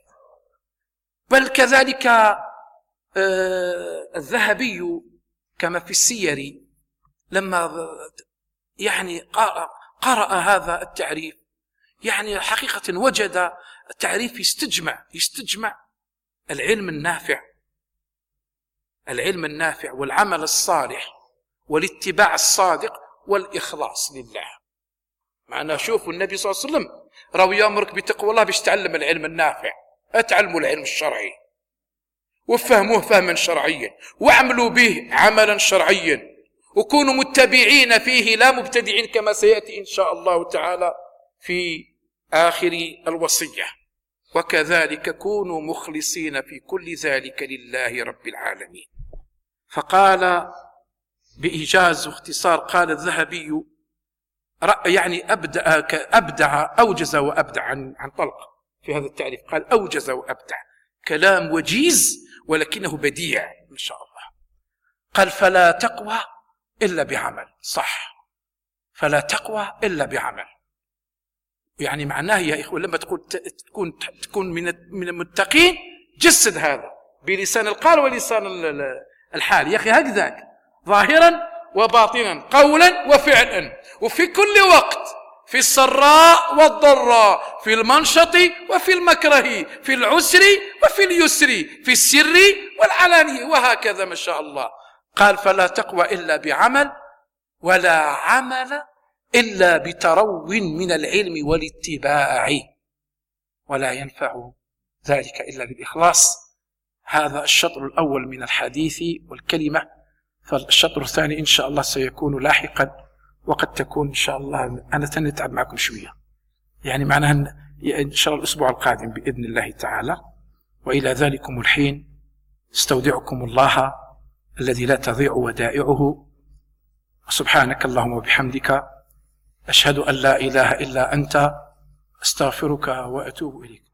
بل كذلك الذهبي كما في السير لما يعني قرأ هذا التعريف، يعني حقيقة وجد تعريف يستجمع العلم النافع والعمل الصالح والاتباع الصادق والإخلاص لله. معنا شوفوا النبي صلى الله عليه وسلم راهو يامرك بتقوى الله باش تعلم العلم النافع، اتعلموا العلم الشرعي وفهموه فهما شرعيا واعملوا به عملا شرعيا وكونوا متبعين فيه لا مبتدعين كما سيأتي إن شاء الله تعالى في آخر الوصية. وكذلك كونوا مخلصين في كل ذلك لله رب العالمين. فقال بإيجاز واختصار، قال الذهبي يعني أبدع أوجز وأبدع عن طلق في هذا التعريف. قال أوجز وأبدع، كلام وجيز ولكنه بديع ما شاء الله. قال فلا تقوى إلا بعمل. صح، فلا تقوى إلا بعمل. يعني معناه يا إخوة لما تكون من المتقين جسد هذا بلسان القال ولسان الحال يا أخي، هكذاك ظاهرا وباطنا، قولا وفعلا، وفي كل وقت، في السراء والضراء، في المنشط وفي المكره، في العسر وفي اليسر، في السر والعلانية، وهكذا ما شاء الله. قال فلا تقوى إلا بعمل، ولا عمل إلا بترو من العلم والاتباع، ولا ينفع ذلك إلا بالإخلاص. هذا الشطر الأول من الحديث والكلمة. فالشطر الثاني إن شاء الله سيكون لاحقا، وقد تكون إن شاء الله أنا سنتعب معكم شوية، يعني معناها إن شاء الله الأسبوع القادم بإذن الله تعالى. وإلى ذلكم الحين استودعكم الله الذي لا تضيع ودائعه. سبحانك اللهم وبحمدك، أشهد أن لا إله إلا أنت، أستغفرك وأتوب إليك.